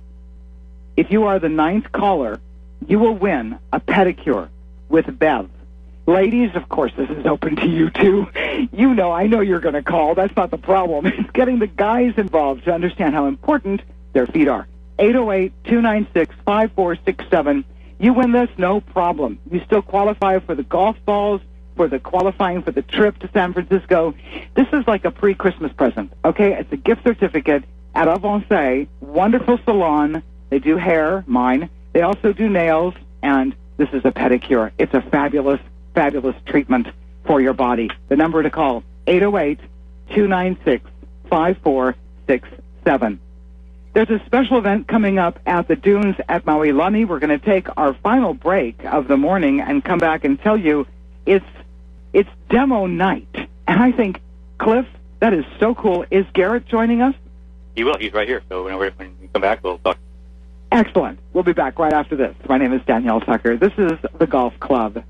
if you are the ninth caller, you will win a pedicure with Bev. Ladies, of course, this is open to you, too. You know, I know you're going to call. That's not the problem. It's getting the guys involved to understand how important their feet are. eight oh eight, two nine six, five four six seven. You win this, no problem. You still qualify for the golf balls, for the qualifying for the trip to San Francisco. This is like a pre-Christmas present, okay? It's a gift certificate at Avancé. Wonderful salon. They do hair, mine. They also do nails, and this is a pedicure. It's a fabulous, fabulous treatment for your body. The number to call, eight oh eight, two nine six, five four six seven. There's a special event coming up at the Dunes at Maui Lani. We're going to take our final break of the morning and come back and tell you it's it's demo night. And I think, Cliff, that is so cool. Is Garrett joining us? He will. He's right here. So whenever when we come back, we'll talk. Excellent. We'll be back right after this. My name is Danielle Tucker. This is The Golf Club.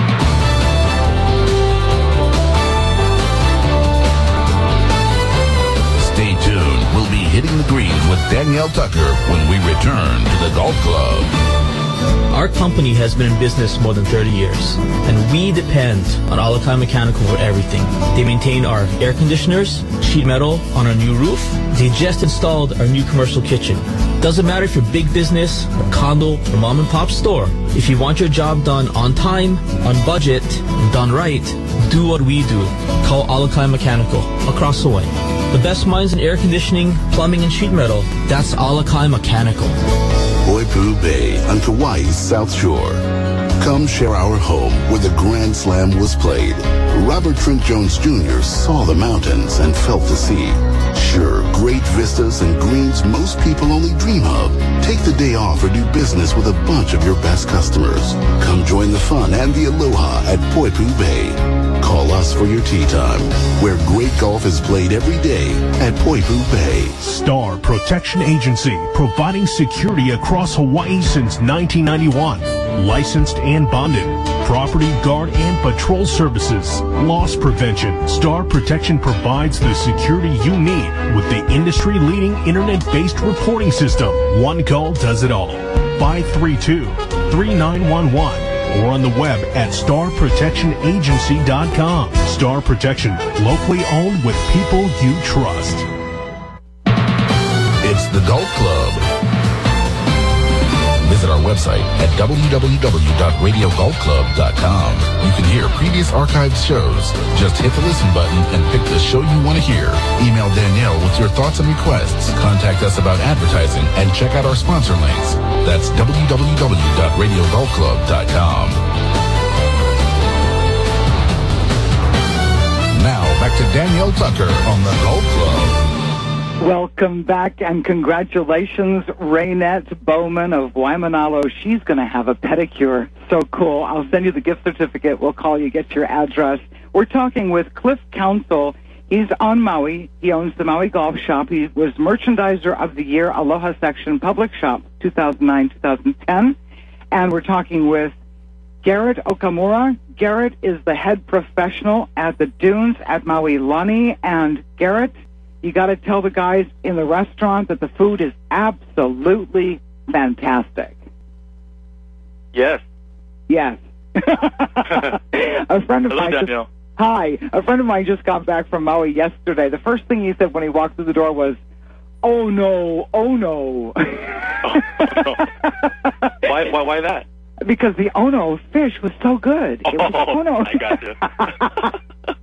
Stay tuned. We'll be hitting the greens with Danielle Tucker when we return to the Golf Club. Our company has been in business more than thirty years, and we depend on Alakai Mechanical for everything. They maintain our air conditioners, sheet metal on our new roof. They just installed our new commercial kitchen. Doesn't matter if you're big business, a condo, or mom and pop store. If you want your job done on time, on budget, and done right, do what we do. Call Alakai Mechanical across Hawaii. The best minds in air conditioning, plumbing, and sheet metal. That's Alakai Mechanical. Poipu Bay on Kauai's South Shore. Come share our home where the Grand Slam was played. Robert Trent Jones Junior saw the mountains and felt the sea. Sure, great vistas and greens most people only dream of. Take the day off or do business with a bunch of your best customers. Come join the fun and the aloha at Poipu Bay. Call us for your tee time, where great golf is played every day at Poipu Bay. Star Protection Agency, providing security across Hawaii since nineteen ninety-one. Licensed and bonded. Property guard and patrol services. Loss prevention. Star Protection provides the security you need with the industry-leading internet-based reporting system. One call does it all. five three two, three nine one one or on the web at star protection agency dot com. Star Protection, locally owned with people you trust. It's the Golf Club. Visit our website at w w w dot radio golf club dot com. You can hear previous archived shows. Just hit the listen button and pick the show you want to hear. Email Danielle with your thoughts and requests. Contact us about advertising and check out our sponsor links. That's w w w dot radio golf club dot com. Now back to Danielle Tucker on the Golf Club. Welcome back, and congratulations, Raynette Bowman of Waimanalo. She's going to have a pedicure. So cool. I'll send you the gift certificate. We'll call you, get your address. We're talking with Cliff Council. He's on Maui. He owns the Maui Golf Shop. He was Merchandiser of the Year, Aloha Section Public Shop, two thousand nine to two thousand ten. And we're talking with Garrett Okamura. Garrett is the head professional at the Dunes at Maui Lani. And Garrett, you got to tell the guys in the restaurant that the food is absolutely fantastic. Yes. Yes. A friend of Hello, mine just, Danielle. Hi. A friend of mine just got back from Maui yesterday. The first thing he said when he walked through the door was, "Oh no, oh no." Why, why, why that? Because the Ono fish was so good. It was Oh, Ono. I got you.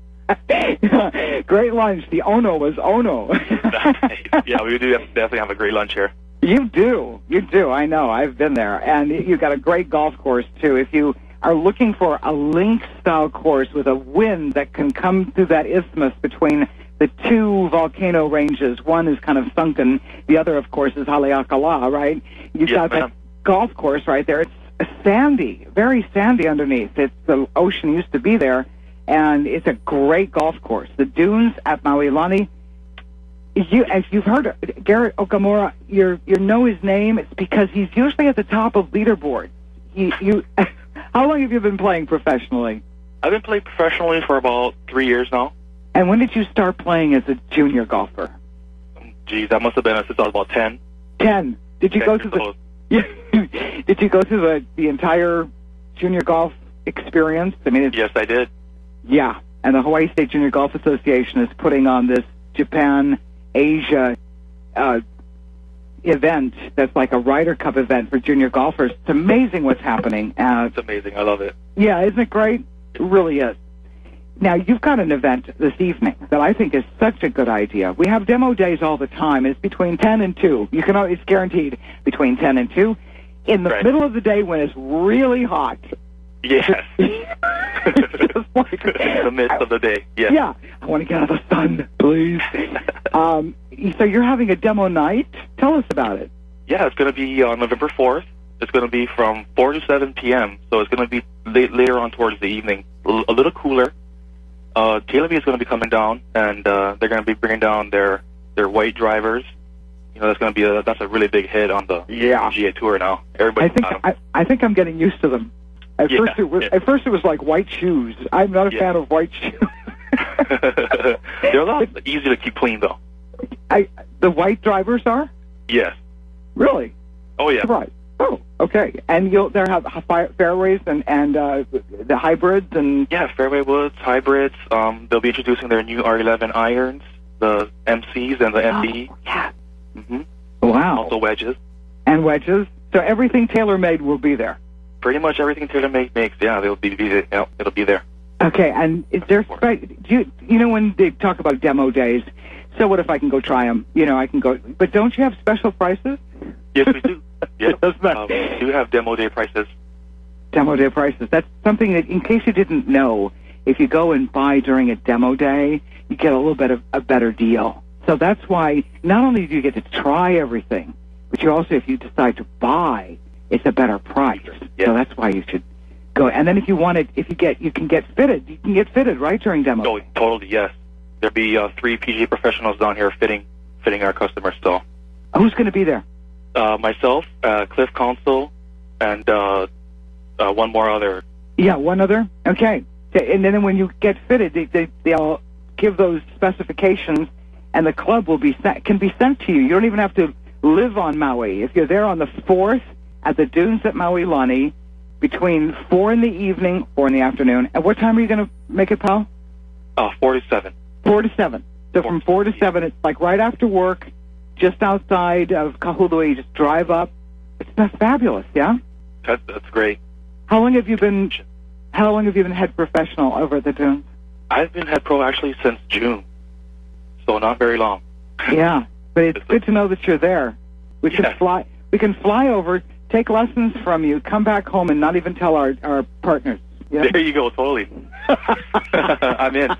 Great lunch. The Ono was Ono. Yeah, we do have, definitely have a great lunch here. You do. You do. I know. I've been there. And you've got a great golf course, too. If you are looking for a link-style course with a wind that can come through that isthmus between the two volcano ranges, one is kind of sunken, the other, of course, is Haleakala, right? You've Yes, got ma'am. that golf course right there. It's sandy, very sandy underneath. It's the ocean used to be there, and it's a great golf course. The Dunes at Maui Lani. You, as you've heard, Garrett Okamura, you you know his name. It's because he's usually at the top of leaderboards. He, you, how long have you been playing professionally? I've been playing professionally for about three years now. And when did you start playing as a junior golfer? Geez, that must have been since I was about ten. Ten. Did you ten go years through the? old. Did you go through the the entire junior golf experience? I mean, it's, Yes, I did. yeah. And the Hawaii State Junior Golf Association is putting on this Japan Asia uh, event that's like a Ryder Cup event for junior golfers. It's amazing what's happening. Uh, It's amazing. I love it. yeah, isn't it great? It really is. Now, you've got an event this evening that I think is such a good idea. We have demo days all the time. It's between ten and two. You can, it's guaranteed between ten and two. In the Right. middle of the day when it's really hot. Yes. Just like, In the midst of the day. Yes. yeah, I want to get out of the sun, please. um, so you're having a demo night? Tell us about it. Yeah, it's going to be on November fourth. It's going to be from four to seven p.m., so it's going to be la- later on towards the evening. L- a little cooler. Uh, TaylorMade is going to be coming down, and uh, they're going to be bringing down their, their white drivers. You know, that's going to be a, that's a really big hit on the Yeah. G A Tour now. Everybody I think got 'em. I, I think I'm getting used to them. At Yeah, first, it was yeah. at first it was like white shoes. I'm not a Yeah. fan of white shoes. They're a lot easier to keep clean, though. I the white drivers are Yes. really Oh, yeah. right. Oh, okay. And you'll there have fi- fairways and and uh, the hybrids and Yeah, fairway woods, hybrids. Um, they'll be introducing their new R eleven irons, the M Cs and the M D. Oh, yeah. Mm-hmm. Wow. Also wedges. And wedges. So everything TaylorMade will be there. Pretty much everything TaylorMade makes, yeah, they'll be, be yeah, it'll be there. Okay. And is there spe- do you you know when they talk about demo days? So what if I can go try them? You know, I can go. But don't you have special prices? Yes, we do. Yeah, Doesn't that- uh, we do have demo day prices. Demo day prices. That's something that, in case you didn't know, if you go and buy during a demo day, you get a little bit of a better deal. So that's why not only do you get to try everything, but you also, if you decide to buy, it's a better price. Yeah. So that's why you should Go. And then if you want it, if you get, you can get fitted. You can get fitted, right, during demo? Oh, totally, yes. There'll be uh, three P G A professionals down here fitting fitting our customers still. Who's going to be there? Uh, myself, uh, Cliff Council, and uh, uh, one more other. Yeah, one other? Okay. Okay, and then when you get fitted, they, they, they'll give those specifications, and the club will be sent, can be sent to you. You don't even have to live on Maui. If you're there on the fourth at the dunes at Maui Lani, between four in the evening, four in the afternoon, and what time are you going to make it, pal? Uh, four to seven. Four to seven. So from four to seven, it's like right after work, just outside of Kahului. You just drive up. It's that's fabulous, yeah? That's, that's great. How long have you been? How long have you been head professional over at the dunes? I've been head pro actually since June, so not very long. Yeah, but it's good to know that you're there. We can Yeah. fly. We can fly over, take lessons from you, come back home, and not even tell our our partners. Yeah? There you go, totally. I'm in.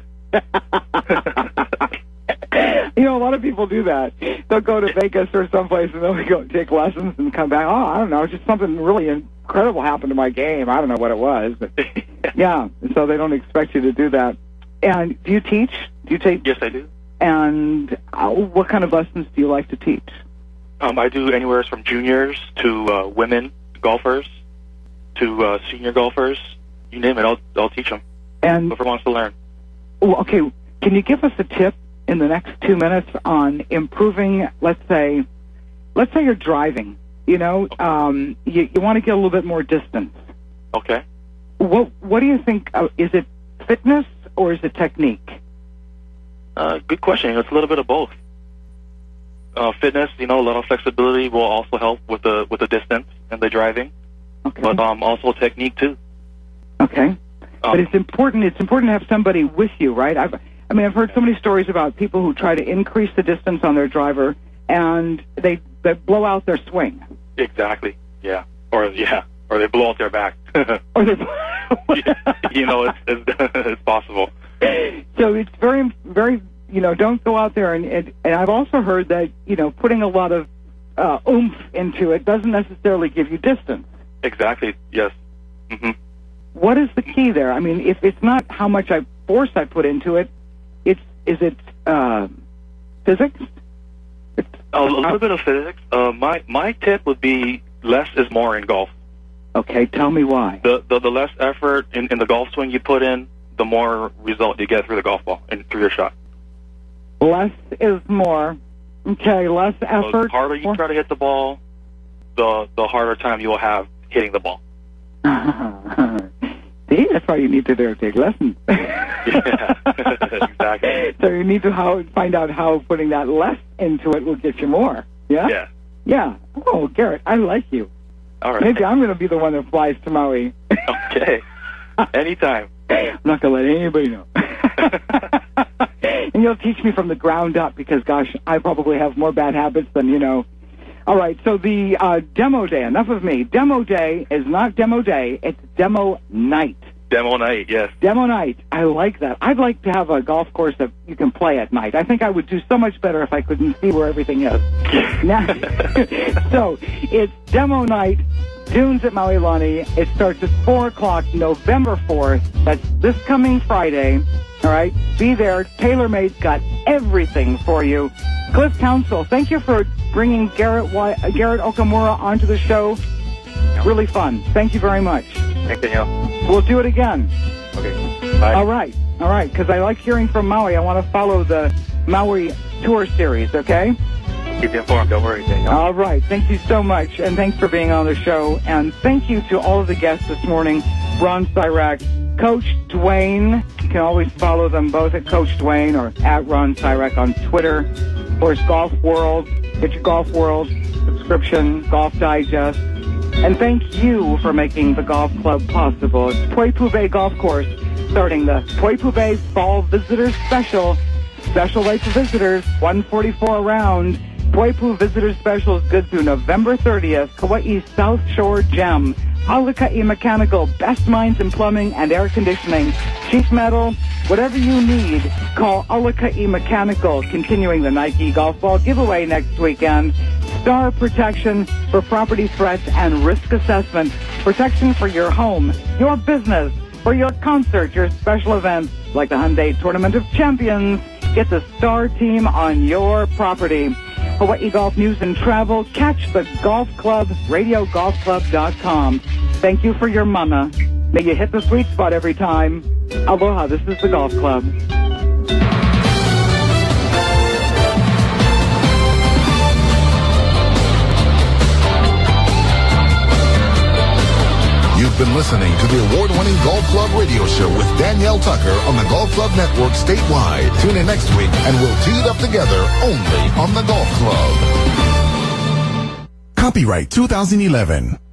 You know, a lot of people do that. They'll go to Vegas or someplace and they'll go take lessons and come back. Oh, I don't know, just something really incredible happened to my game. I don't know what it was, but yeah. So they don't expect you to do that. And do you teach? Do you take? Yes, I do. And uh, what kind of lessons do you like to teach? Um, I do anywhere from juniors to uh, women golfers to uh, senior golfers. You name it, I'll I'll teach them. And whoever wants to learn. Oh, okay, can you give us a tip in the next two minutes on improving, let's say, let's say you're driving, you know, um, you, you want to get a little bit more distance. Okay. What What do you think, uh, is it fitness or is it technique? Uh, good question. It's a little bit of both. Uh, fitness, you know, a little flexibility will also help with the with the distance and the driving. Okay. But um, also technique too. Okay. But it's important. It's important to have somebody with you, right? I've, I mean, I've heard so many stories about people who try to increase the distance on their driver, and they they blow out their swing. Exactly. Yeah. Or yeah. Or they blow out their back. Or they, you know, it's, it's it's possible. So it's very very you know, don't go out there and and, and I've also heard that you know putting a lot of uh, oomph into it doesn't necessarily give you distance. Exactly. Yes. Mm-hmm. What is the key there? I mean, if it's not how much I force I put into it, it's is it uh, physics? It's, a, a little bit of physics. Uh, my my tip would be less is more in golf. Okay, tell me why. The the, the less effort in, in the golf swing you put in, the more result you get through the golf ball and through your shot. Less is more. Okay, less effort. So the harder you try to hit the ball, the the harder time you will have hitting the ball. See, that's why you need to there take lessons. Yeah, exactly. So you need to how, find out how putting that less into it will get you more. Yeah? Yeah. Yeah. Oh, Garrett, I like you. All right. Maybe I'm going to be the one that flies to Maui. Okay. Anytime. I'm not going to let anybody know. And you'll teach me from the ground up because, gosh, I probably have more bad habits than, you know. All right, so the uh, demo day, enough of me. Demo day is not demo day, it's demo night. Demo night, yes. Demo night. I like that. I'd like to have a golf course that you can play at night. I think I would do so much better if I couldn't see where everything is. Now, so it's demo night, dunes at Maui Lani. It starts at four o'clock, November fourth. That's this coming Friday. All right, be there. TaylorMade's got everything for you. Cliff Council, thank you for bringing Garrett Wy- uh, Garrett Okamura onto the show. Really fun. Thank you very much. Thanks, Danielle. We'll do it again. Okay. Bye. All right. All right, because I like hearing from Maui. I want to follow the Maui tour series, okay? Keep you informed. Don't worry, Danielle. All right. Thank you so much, and thanks for being on the show. And thank you to all of the guests this morning. Ron Cyrac, Coach Dwayne. You can always follow them both at Coach Dwayne or at Ron Cyrac on Twitter. Of course, Golf World. Get your Golf World subscription, Golf Digest. And thank you for making the golf club possible. It's Poipu Bay Golf Course starting the Poipu Bay Fall Visitors Special. Special rate for visitors, one forty-four a round. Poipu Visitor Special is good through November thirtieth. Kauai's South Shore Gem. Alakai Mechanical, best minds in plumbing and air conditioning. Sheet metal, whatever you need, call Alakai Mechanical. Continuing the Nike Golf Ball giveaway next weekend. Star Protection for property threats and risk assessment. Protection for your home, your business, for your concert, your special events like the Hyundai Tournament of Champions. Get the Star Team on your property. Hawaii Golf News and Travel. Catch the Golf Club, radio golf club dot com. Thank you for your mama. May you hit the sweet spot every time. Aloha, this is the Golf Club. You've been listening to the award-winning Golf Club radio show with Danielle Tucker on the Golf Club Network statewide. Tune in next week and we'll tee it up together only on the Golf Club. Copyright two thousand eleven.